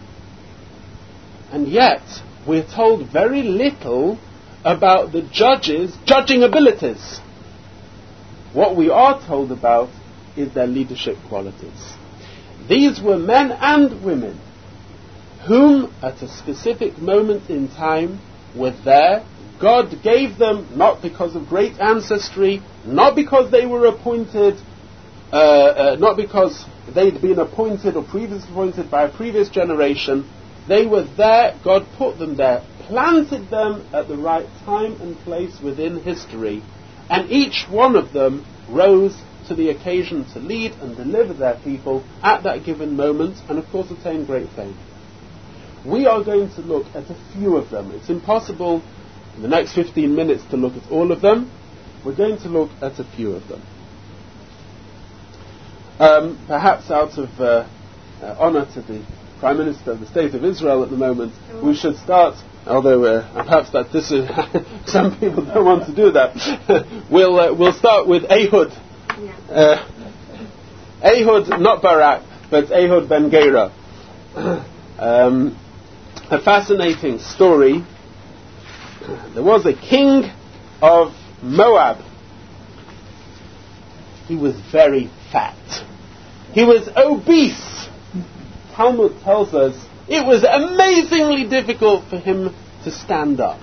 [SPEAKER 3] And yet, we're told very little about the judges' judging abilities. What we are told about is their leadership qualities. These were men and women whom, at a specific moment in time, were there. God gave them, not because of great ancestry, not because they were appointed, uh, uh, not because they'd been appointed or previously appointed by a previous generation. They were there, God put them there, planted them at the right time and place within history, and each one of them rose to the occasion to lead and deliver their people at that given moment, and of course attain great fame. We are going to look at a few of them. It's impossible in the next fifteen minutes to look at all of them. We're going to look at a few of them. Um, perhaps out of uh, uh, honour to the Prime Minister of the State of Israel at the moment, we should start, although uh, perhaps that this is some people don't want to do that. we'll uh, we'll start with Ehud. Uh, Ehud, not Barak, but Ehud ben Gera. um, a fascinating story. There was a king of Moab. He was very fat. He was obese. Talmud tells us it was amazingly difficult for him to stand up.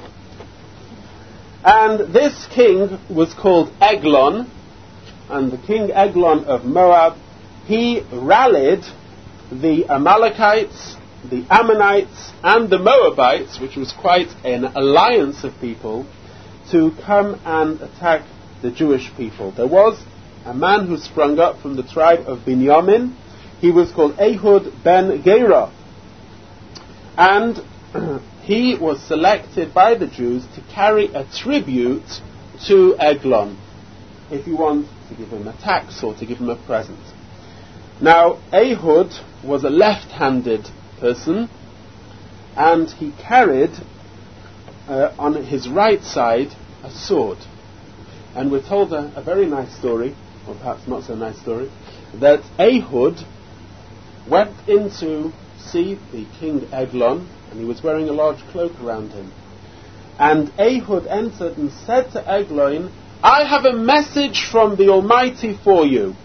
[SPEAKER 3] And this king was called Eglon, and the king Eglon of Moab, he rallied the Amalekites, the Ammonites, and the Moabites, which was quite an alliance of people, to come and attack the Jewish people. There was a man who sprung up from the tribe of Binyamin. He was called Ehud ben Gera. And he was selected by the Jews to carry a tribute to Eglon, if you want to give him a tax or to give him a present. Now, Ehud was a left-handed person, and he carried uh, on his right side a sword. And we're told a, a very nice story, or perhaps not so nice story, that Ehud went in to see the king Eglon, and he was wearing a large cloak around him. And Ehud entered and said to Eglon, "I have a message from the Almighty for you."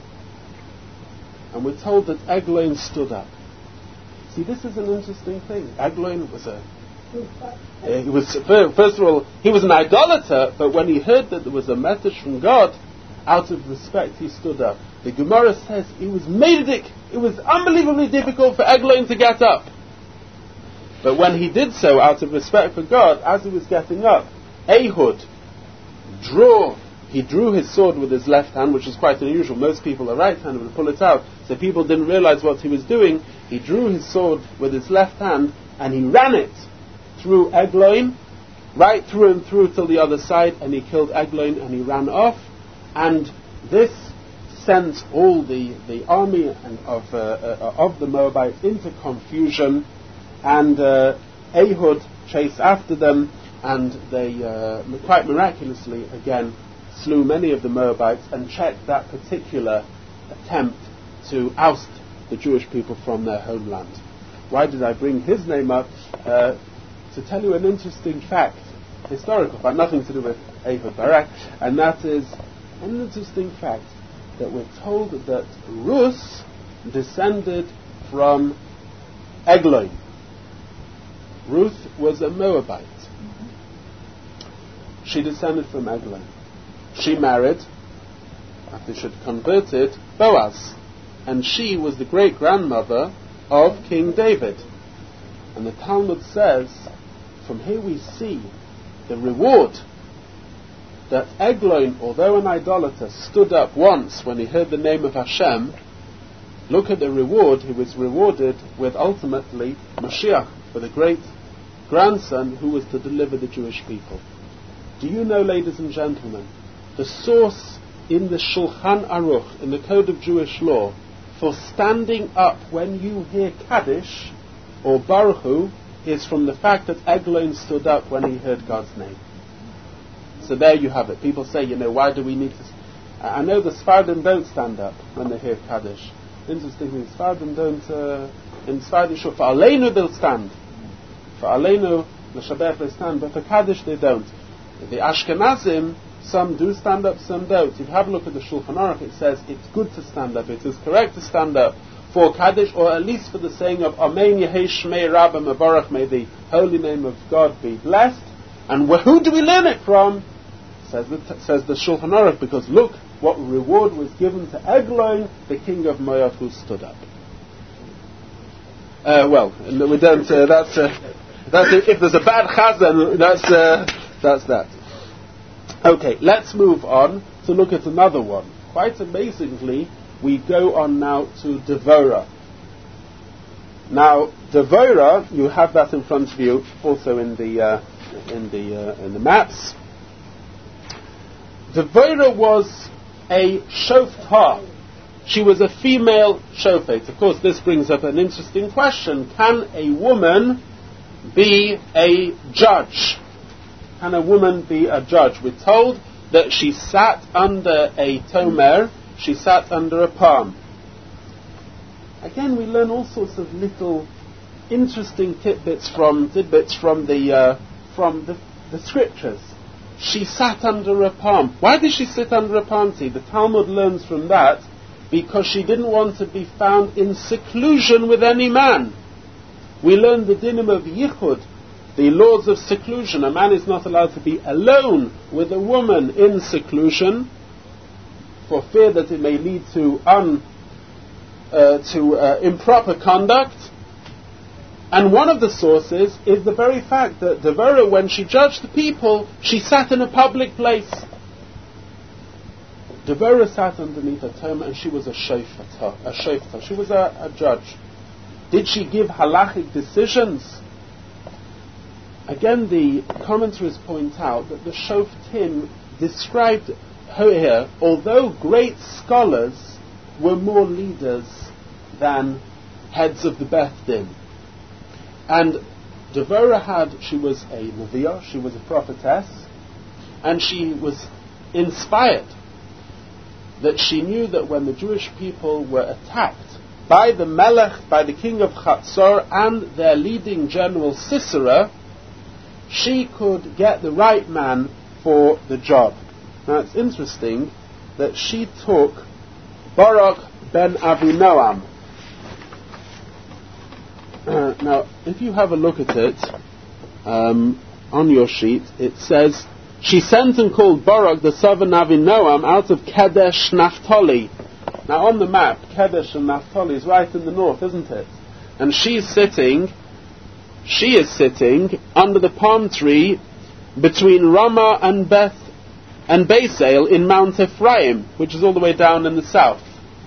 [SPEAKER 3] And we're told that Eglon stood up. See, this is an interesting thing. Eglon was a... Uh, he was, first of all, he was an idolater, but when he heard that there was a message from God, out of respect, he stood up. The Gemara says it was meidik. It was unbelievably difficult for Eglon to get up. But when he did so, out of respect for God, as he was getting up, Ehud drew he drew his sword with his left hand, which is quite unusual. Most people are right-handed would pull it out. So people didn't realize what he was doing. He drew his sword with his left hand and he ran it through Egloin, right through and through till the other side, and he killed Egloin and he ran off. And this sent all the, the army and of, uh, uh, of the Moabites into confusion, and uh, Ehud chased after them, and they uh, quite miraculously again slew many of the Moabites and checked that particular attempt to oust the Jewish people from their homeland. Why did I bring his name up? Uh, to tell you an interesting fact, historical, but nothing to do with Ehud Barak, and that is an interesting fact that we're told that Rus descended from Egloin. Ruth was a Moabite. She descended from Egloin. She married, after she had converted, Boaz, and she was the great-grandmother of King David. And the Talmud says, from here we see the reward that Egloin, although an idolater, stood up once when he heard the name of Hashem. Look at the reward. He was rewarded with ultimately Mashiach, with a great grandson who was to deliver the Jewish people. Do you know, ladies and gentlemen, the source in the Shulchan Aruch, in the Code of Jewish Law, for standing up when you hear Kaddish or Baruch Hu is from the fact that Egloin stood up when he heard God's name. So there you have it. People say, you know, why do we need to... S- I know the Sephardim don't stand up when they hear Kaddish. Interestingly, Sephardim don't... Uh, in Sephardim, sure, for Aleinu they'll stand. For Aleinu, the Shabbat they stand, but for Kaddish they don't. The Ashkenazim, some do stand up, some don't. If you have a look at the Shulchan Aruch, it says it's good to stand up. It is correct to stand up for Kaddish, or at least for the saying of Amen Yehei Shmei Rabba Mevarach, may the holy name of God be blessed. And wh- who do we learn it from? Says the, t- says the Shulchan Aruch, because look what reward was given to Egloin, the king of Moab, who stood up. Uh, well, we don't. Uh, that's uh, that's if, if there's a bad chazan, that's uh, that's that. Okay, let's move on to look at another one. Quite amazingly, we go on now to Devorah. Now, Devorah, you have that in front of you, also in the uh, in the uh, in the maps. Devorah was a shoftar. She was a female shofet. Of course, this brings up an interesting question. Can a woman be a judge? Can a woman be a judge? We're told that she sat under a tomer, she sat under a palm. Again, we learn all sorts of little interesting tidbits from tidbits from the uh, from the, the scriptures. She sat under a palm. Why did she sit under a palm tree? The Talmud learns from that because she didn't want to be found in seclusion with any man. We learn the dinim of yichud, the laws of seclusion. A man is not allowed to be alone with a woman in seclusion for fear that it may lead to un, uh, to uh, improper conduct. And one of the sources is the very fact that Devorah, when she judged the people, she sat in a public place. Devorah sat underneath a tomb and she was a shofar. A shofar. She was a, a judge. Did she give halachic decisions? Again, the commentaries point out that the Shoftim described her here, although great scholars were more leaders than heads of the Beth Din. And Devorah had, she was a Neviah, she was a prophetess, and she was inspired that she knew that when the Jewish people were attacked by the Melech, by the king of Chatzor and their leading general Sisera, she could get the right man for the job. Now it's interesting that she took Barak ben Avinoam. Uh, now, if you have a look at it um, on your sheet, it says, she sent and called Barak the son of Avinoam out of Kadesh Naphtali. Now on the map, Kadesh and Naphtali is right in the north, isn't it? And she's sitting, she is sitting under the palm tree between Ramah and Beth and Beisail in Mount Ephraim, which is all the way down in the south.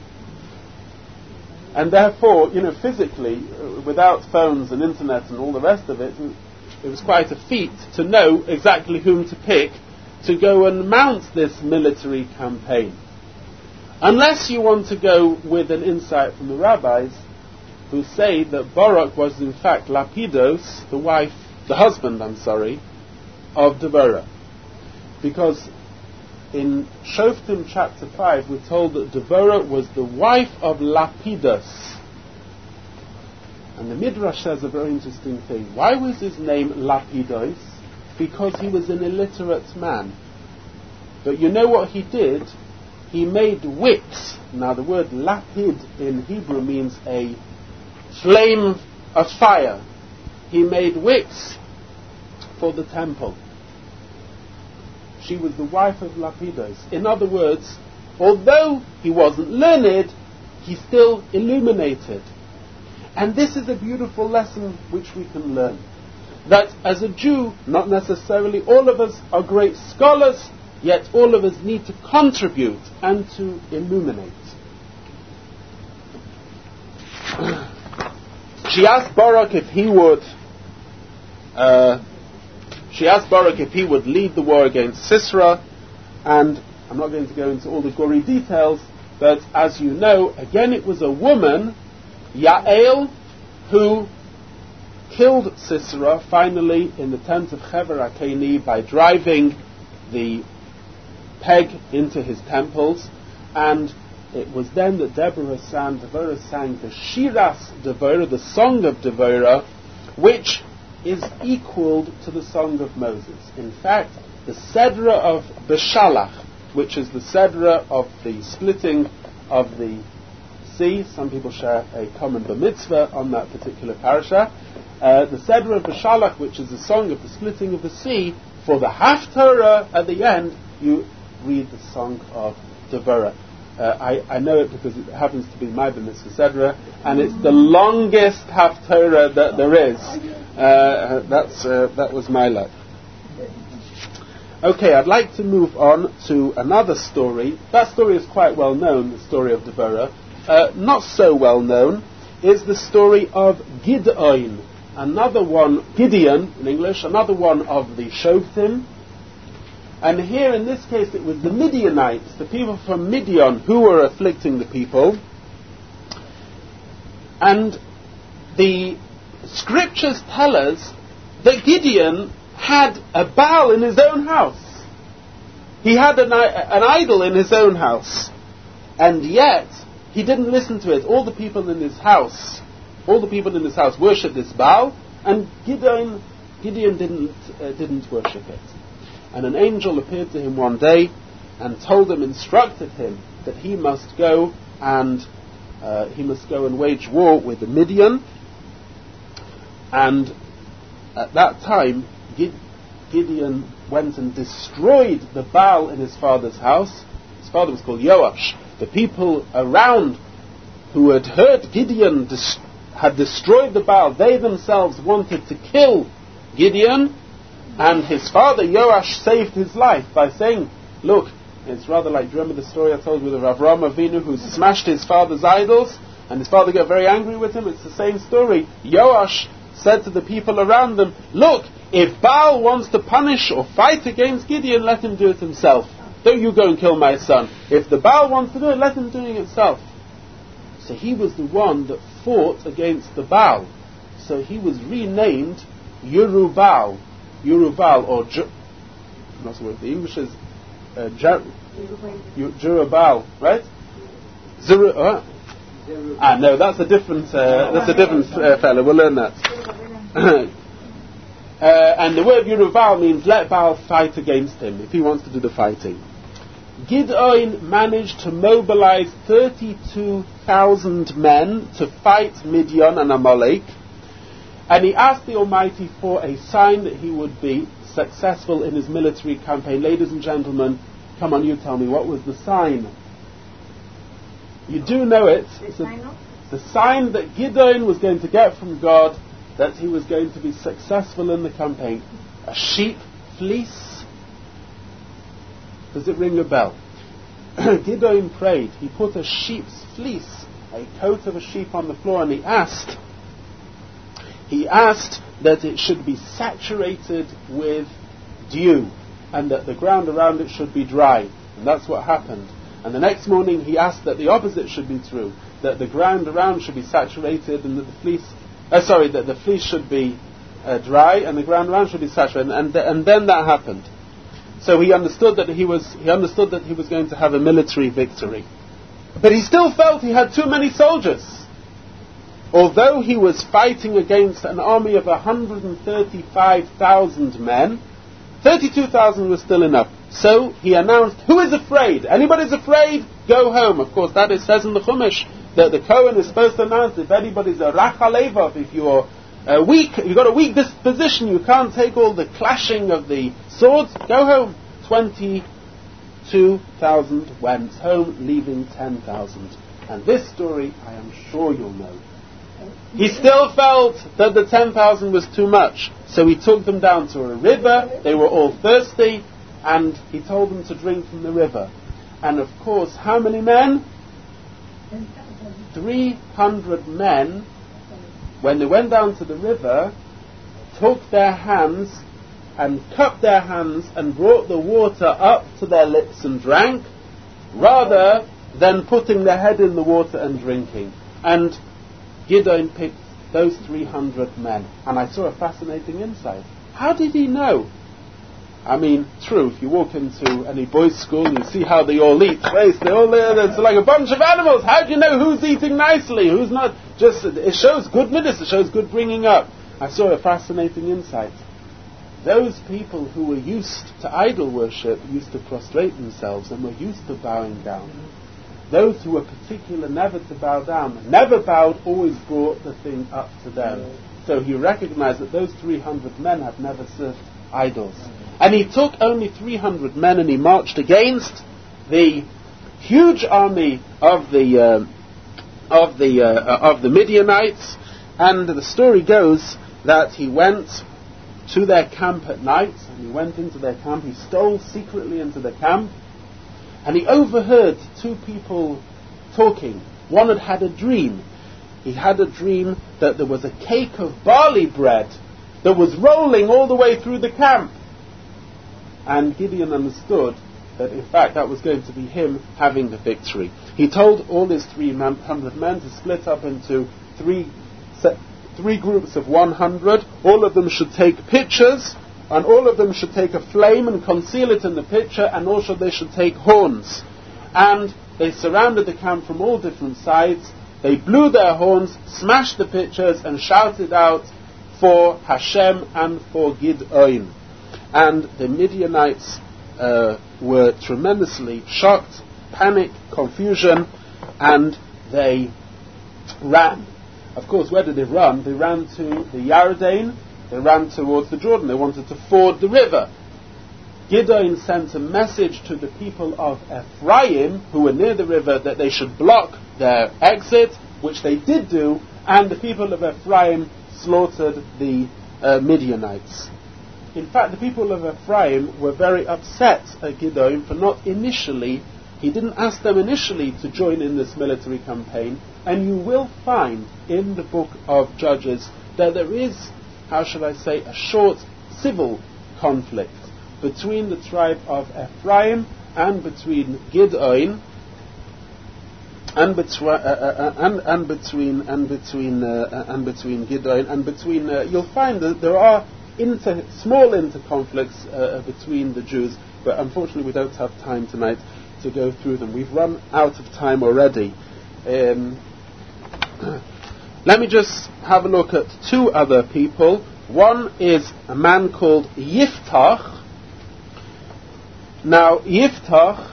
[SPEAKER 3] And therefore, you know, physically, uh, without phones and internet and all the rest of it, it was quite a feat to know exactly whom to pick to go and mount this military campaign. Unless you want to go with an insight from the rabbis, who say that Barak was in fact Lapidos, the wife, the husband, I'm sorry, of Deborah. Because in Shoftim chapter five, we're told that Deborah was the wife of Lapidos. And the Midrash says a very interesting thing. Why was his name Lapidos? Because he was an illiterate man. But you know what he did? He made wicks. Now the word lapid in Hebrew means a flame of fire. He made wicks for the temple. She was the wife of Lapidos. In other words, although he wasn't learned, he still illuminated. And this is a beautiful lesson which we can learn. That as a Jew, not necessarily all of us are great scholars, yet all of us need to contribute and to illuminate. She asked Barak if he would uh, she asked Barak if he would lead the war against Sisera, and I'm not going to go into all the gory details, but as you know, again it was a woman, Yael, who killed Sisera finally in the tent of Hever HaKeni by driving the peg into his temples, and it was then that Deborah sang, Deborah sang the Shiras Deborah, the song of Deborah, which is equal to the song of Moses. In fact, the Sedra of Beshalach, which is the Sedra of the splitting of the sea, some people share a common bar mitzvah on that particular parasha, uh, the Sedra of Beshalach, which is the song of the splitting of the sea, for the Haftarah at the end, you read the song of Deborah. Uh, I, I know it because it happens to be my bar mitzvah Sedra, and it's the longest Haftarah that there is. Uh, that's uh, that was my luck. Okay, I'd like to move on to another story. That story is quite well known, the story of Deborah. Uh, not so well known is the story of Gideon, another one, Gideon in English, another one of the Shoftim. And here in this case it was the Midianites, the people from Midian, who were afflicting the people. And the scriptures tell us that Gideon had a Baal in his own house. He had an, an idol in his own house. And yet, he didn't listen to it. All the people in his house, all the people in his house worshipped this Baal, and Gideon, Gideon didn't, uh, didn't worship it. And an angel appeared to him one day and told him, instructed him, that he must go and uh, he must go and wage war with the Midian. And at that time, Gideon went and destroyed the Baal in his father's house. His father was called Joash. The people around who had heard Gideon dis- had destroyed the Baal, they themselves wanted to kill Gideon, and his father Joash saved his life by saying, look, it's rather like, do you remember the story I told you of Avraham Avinu who smashed his father's idols, and his father got very angry with him? It's the same story. Joash said to the people around them, look, if Baal wants to punish or fight against Gideon, let him do it himself. Don't you go and kill my son. If the Baal wants to do it, let him do it himself. So he was the one that fought against the Baal. So he was renamed Yerubal. Yerubal, or Jer- I'm not sure what the English is. Uh, Jer- Jerubal, right? Zero. Uh? Ah, no, that's a different. Uh, that's a different uh, fellow. We'll learn that. uh, and the word Yerubal means let Baal fight against him if he wants to do the fighting. Gideon managed to mobilize thirty-two thousand men to fight Midian and Amalek, and he asked the Almighty for a sign that he would be successful in his military campaign. Ladies and gentlemen, come on, you tell me, what was the sign? You do know it. It's a, the sign that Gideon was going to get from God, that he was going to be successful in the campaign. A sheep fleece. Does it ring a bell? Gideon prayed. He put a sheep's fleece, a coat of a sheep, on the floor, and he asked, he asked that it should be saturated with dew, and that the ground around it should be dry. And that's what happened. And the next morning he asked that the opposite should be true, that the ground around should be saturated, and that the fleece, uh, sorry, that the fleece should be uh, dry, and the ground around should be saturated. And th- and then that happened. So he understood that he was he understood that he was going to have a military victory, but he still felt he had too many soldiers. Although he was fighting against an army of one hundred thirty-five thousand men, thirty-two thousand was still enough. So he announced, "Who is afraid? Anybody's afraid? Go home." Of course, that is says in the Chumash that the Kohen is supposed to announce if anybody's a rachalevov, if you're uh, weak, you've got a weak disposition, you can't take all the clashing of the swords, go home. twenty-two thousand went home, leaving ten thousand. And this story, I am sure you'll know. He still felt that the ten thousand was too much, so he took them down to a river. They were all thirsty, and he told them to drink from the river. And of course, how many men? three hundred men, when they went down to the river, took their hands and cupped their hands and brought the water up to their lips and drank, rather than putting their head in the water and drinking. And Gideon picked those three hundred men. And I saw a fascinating insight. How did he know? I mean, true, if you walk into any boys' school, you see how they all eat. Right? They all, it's like a bunch of animals. How do you know who's eating nicely, who's not? Just, it shows good midas, it shows good bringing up. I saw a fascinating insight. Those people who were used to idol worship used to prostrate themselves and were used to bowing down. Those who were particular never to bow down, never bowed, always brought the thing up to them. So he recognized that those three hundred men had never served idols. And he took only three hundred men and he marched against the huge army of the uh, of the uh, of the Midianites. And the story goes that he went to their camp at night, and he went into their camp. He stole secretly into the camp, and he overheard two people talking. One had had a dream. He had a dream that there was a cake of barley bread that was rolling all the way through the camp. And Gideon understood that in fact that was going to be him having the victory. He told all his three hundred men to split up into three se- three groups of one hundred. All of them should take pitchers, and all of them should take a flame and conceal it in the pitcher, and also they should take horns. And they surrounded the camp from all different sides. They blew their horns, smashed the pitchers, and shouted out for Hashem and for Gideon. And the Midianites uh, were tremendously shocked, panic, confusion, and they ran. Of course, where did they run? They ran to the Yarden, they ran towards the Jordan. They wanted to ford the river. Gideon sent a message to the people of Ephraim, who were near the river, that they should block their exit, which they did do, and the people of Ephraim slaughtered the uh, Midianites. In fact, the people of Ephraim were very upset at Gideon for not initially, he didn't ask them initially to join in this military campaign, and you will find in the book of Judges that there is, how shall I say, a short civil conflict between the tribe of Ephraim and between Gideon and, between, uh, uh, and, and between and between uh, and between Gideon and between uh, you'll find that there are Inter, small inter-conflicts uh, between the Jews, but unfortunately we don't have time tonight to go through them. We've run out of time already. Um, let me just have a look at two other people. One is a man called Yiftach. Now, Yiftach,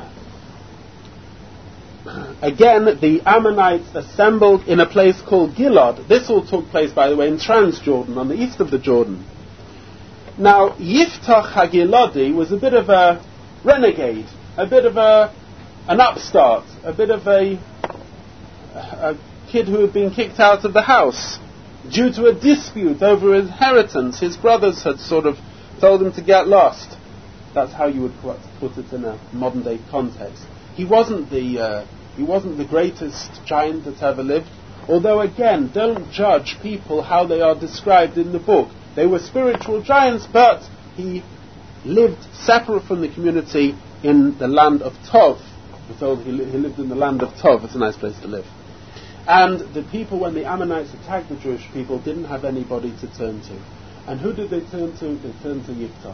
[SPEAKER 3] again, the Ammonites assembled in a place called Gilad. This all took place, by the way, in Transjordan, on the east of the Jordan. Now, Yiftach HaGiladi was a bit of a renegade, a bit of a an upstart, a bit of a, a kid who had been kicked out of the house due to a dispute over inheritance. His brothers had sort of told him to get lost. That's how you would put, put it in a modern day context. He wasn't the uh, he wasn't the greatest giant that ever lived. Although again, don't judge people how they are described in the book. They were spiritual giants, but he lived separate from the community in the land of Tov. We're told he, li- he lived in the land of Tov. It's a nice place to live. And the people, when the Ammonites attacked the Jewish people, didn't have anybody to turn to. And who did they turn to? They turned to Yiftach.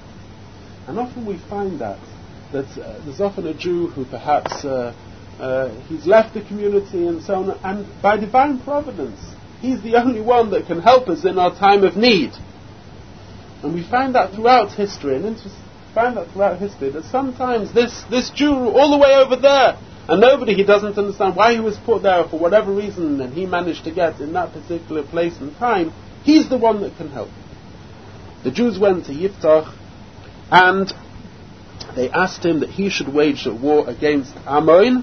[SPEAKER 3] And often we find that, that uh, there's often a Jew who perhaps uh, uh, he's left the community and so on, and by divine providence, he's the only one that can help us in our time of need. And we find that throughout history, and interest, find that throughout history, that sometimes this, this Jew all the way over there, and nobody, he doesn't understand why he was put there for whatever reason, and he managed to get in that particular place and time, he's the one that can help. The Jews went to Yiftach, and they asked him that he should wage a war against Ammon,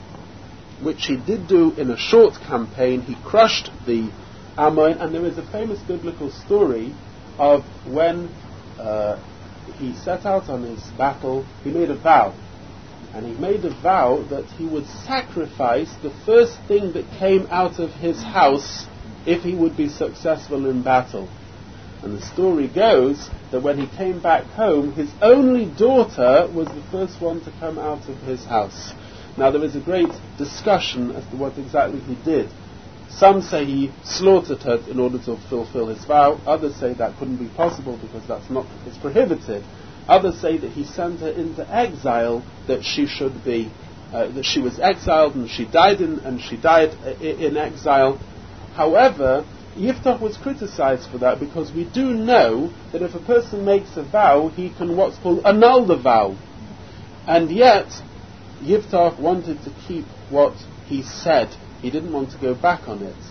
[SPEAKER 3] which he did do in a short campaign. He crushed the Ammon, and there is a famous biblical story of when uh, he set out on his battle, he made a vow. And he made a vow that he would sacrifice the first thing that came out of his house if he would be successful in battle. And the story goes that when he came back home, his only daughter was the first one to come out of his house. Now there is a great discussion as to what exactly he did. Some say he slaughtered her in order to fulfill his vow. Others say that couldn't be possible because that's not, it's prohibited. Others say that he sent her into exile, that she should be, uh, that she was exiled and she died in, and she died in, in exile. However, Yiftach was criticized for that because we do know that if a person makes a vow, he can what's called annul the vow. And yet, Yiftach wanted to keep what he said. He didn't want to go back on it.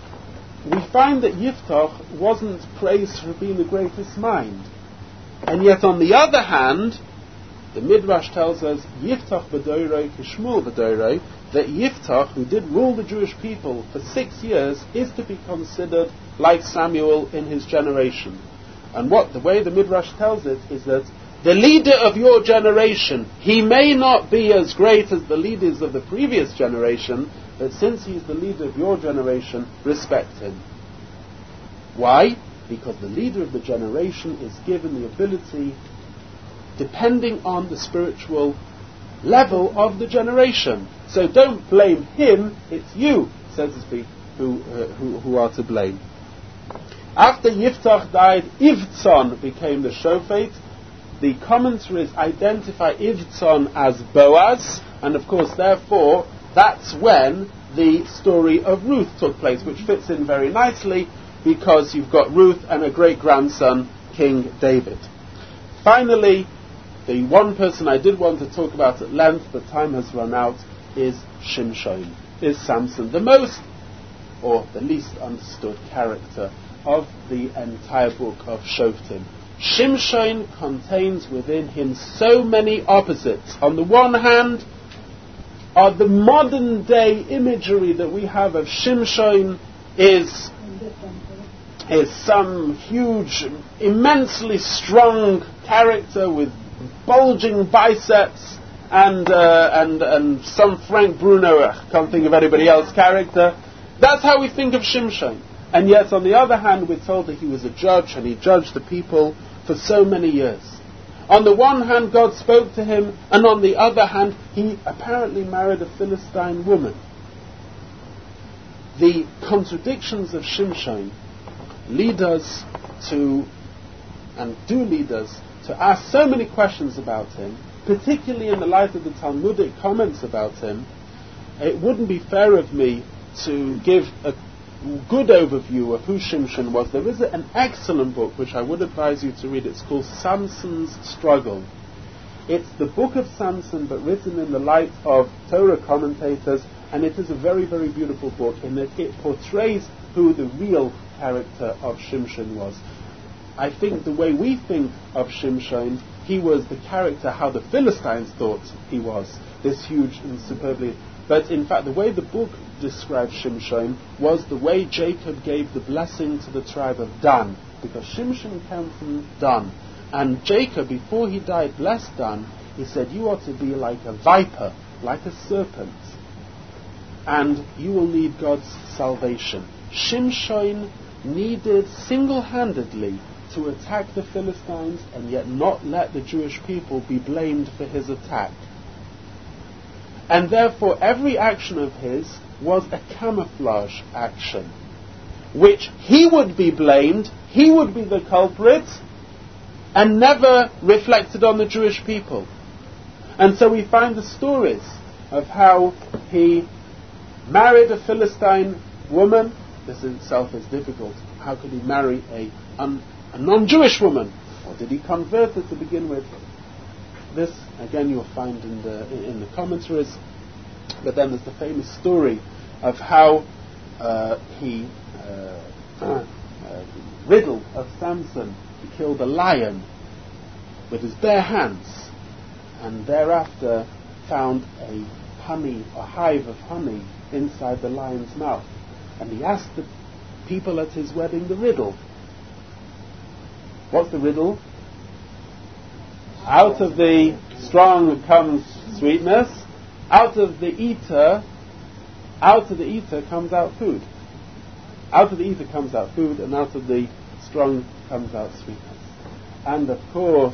[SPEAKER 3] We find that Yiftach wasn't praised for being the greatest mind. And yet, on the other hand, the Midrash tells us, Yiftach v'doiroi kishmul v'doiroi, that Yiftach, who did rule the Jewish people for six years, is to be considered like Samuel in his generation. And what the way the Midrash tells it is that the leader of your generation, he may not be as great as the leaders of the previous generation, but since he is the leader of your generation, respect him. Why? Because the leader of the generation is given the ability, depending on the spiritual level of the generation. So don't blame him, it's you, so to speak, who, uh, who, who are to blame. After Yiftach died, Ivtzon became the Shofet. The commentaries identify Ivtzon as Boaz, and of course, therefore, that's when the story of Ruth took place, which fits in very nicely, because you've got Ruth and a great-grandson, King David. Finally, the one person I did want to talk about at length, but time has run out, is Shimshon, is Samson, the most, or the least understood character of the entire book of Shoftim. Shimshon contains within him so many opposites. On the one hand, are the modern-day imagery that we have of Shimshon is is some huge, immensely strong character with bulging biceps and uh, and and some Frank Bruno, I can't think of anybody else, character. That's how we think of Shimshon. And yet, on the other hand, we're told that he was a judge and he judged the people for so many years. On the one hand, God spoke to him, and on the other hand, he apparently married a Philistine woman. The contradictions of Shimshon lead us to, and do lead us, to ask so many questions about him, particularly in the light of the Talmudic comments about him. It wouldn't be fair of me to give a good overview of who Shimshon was. There is an excellent book which I would advise you to read. It's called Samson's Struggle. It's the book of Samson, but written in the light of Torah commentators, and it is a very, very beautiful book in that it portrays who the real character of Shimshon was. I think the way we think of Shimshon, he was the character how the Philistines thought he was, this huge and superbly. But in fact, the way the book describes Shimshon was the way Jacob gave the blessing to the tribe of Dan, because Shimshon came from Dan. And Jacob, before he died, blessed Dan. He said, you ought to be like a viper, like a serpent, and you will need God's salvation. Shimshon needed single-handedly to attack the Philistines and yet not let the Jewish people be blamed for his attack. And therefore every action of his was a camouflage action, which he would be blamed, he would be the culprit, and never reflected on the Jewish people. And so we find the stories of how he married a Philistine woman. This in itself is difficult. How could he marry a, un, a non-Jewish woman? Or did he convert her to begin with? This, again, you'll find in the, in the commentaries. But then there's the famous story of how uh, he, uh, uh, the riddle of Samson, he killed a lion with his bare hands, and thereafter found a honey, a hive of honey inside the lion's mouth. And he asked the people at his wedding the riddle. What's the riddle? Out of the strong comes sweetness. Out of the eater, out of the eater comes out food. Out of the eater comes out food, and out of the strong comes out sweetness. And of course,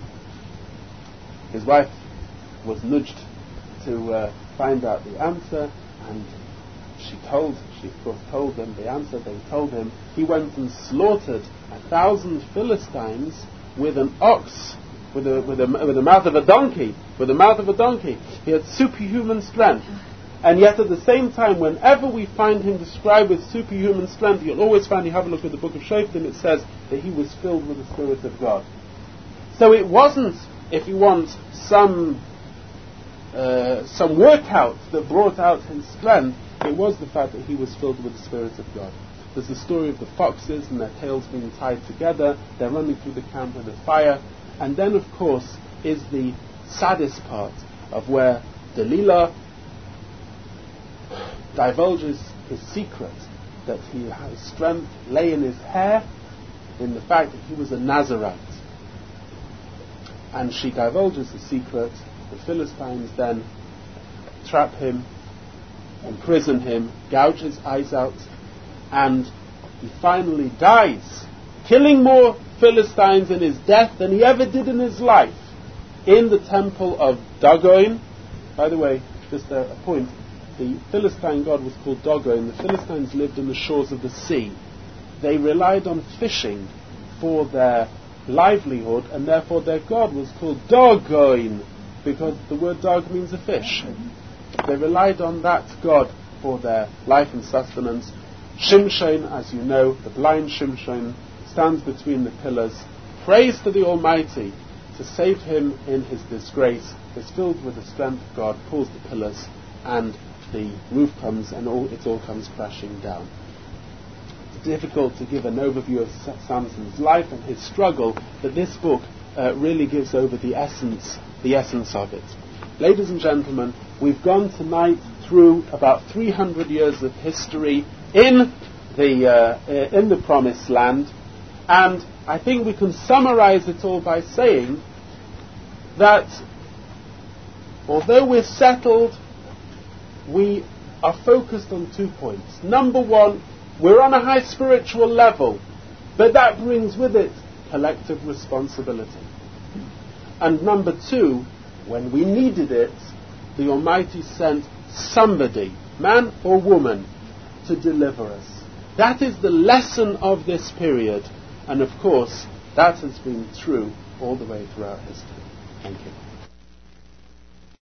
[SPEAKER 3] his wife was nudged to uh, find out the answer, and she told, she of course told them the answer. They told him. He went and slaughtered a thousand Philistines with an ox, with a with a with the mouth of a donkey, with the mouth of a donkey. He had superhuman strength, and yet at the same time, whenever we find him described with superhuman strength, you'll always find, you have a look at the book of Shoftim, it says that he was filled with the Spirit of God. So it wasn't, if you want, some uh, some workout that brought out his strength. It was the fact that he was filled with the Spirit of God. There's the story of the foxes and their tails being tied together. They're running through the camp with a fire. And then, of course, is the saddest part of where Delilah divulges his secret, that he his strength lay in his hair, in the fact that he was a Nazirite. And she divulges the secret. The Philistines then trap him, imprison him, gouge his eyes out, and he finally dies, killing more Philistines in his death than he ever did in his life, in the temple of Dagon. By the way, just a, a point, the Philistine god was called Dagon. The Philistines lived in the shores of the sea. They relied on fishing for their livelihood, and therefore their god was called Dagon, because the word dog means a fish. They relied on that god for their life and sustenance. Shimshon, as you know, the blind Shimshon, stands between the pillars, prays to the Almighty to save him in his disgrace, is filled with the strength of God, pulls the pillars, and the roof comes, and all, it all comes crashing down. It's difficult to give an overview of Samson's life and his struggle, but this book uh, really gives over the essence, the essence of it. Ladies and gentlemen, we've gone tonight through about three hundred years of history in the uh, in the Promised Land, and I think we can summarize it all by saying that although we're settled, we are focused on two points. Number one, we're on a high spiritual level, but that brings with it collective responsibility. And number two, when we needed it, the Almighty sent somebody, man or woman, to deliver us. That is the lesson of this period, and of course, that has been true all the way throughout history. Thank you.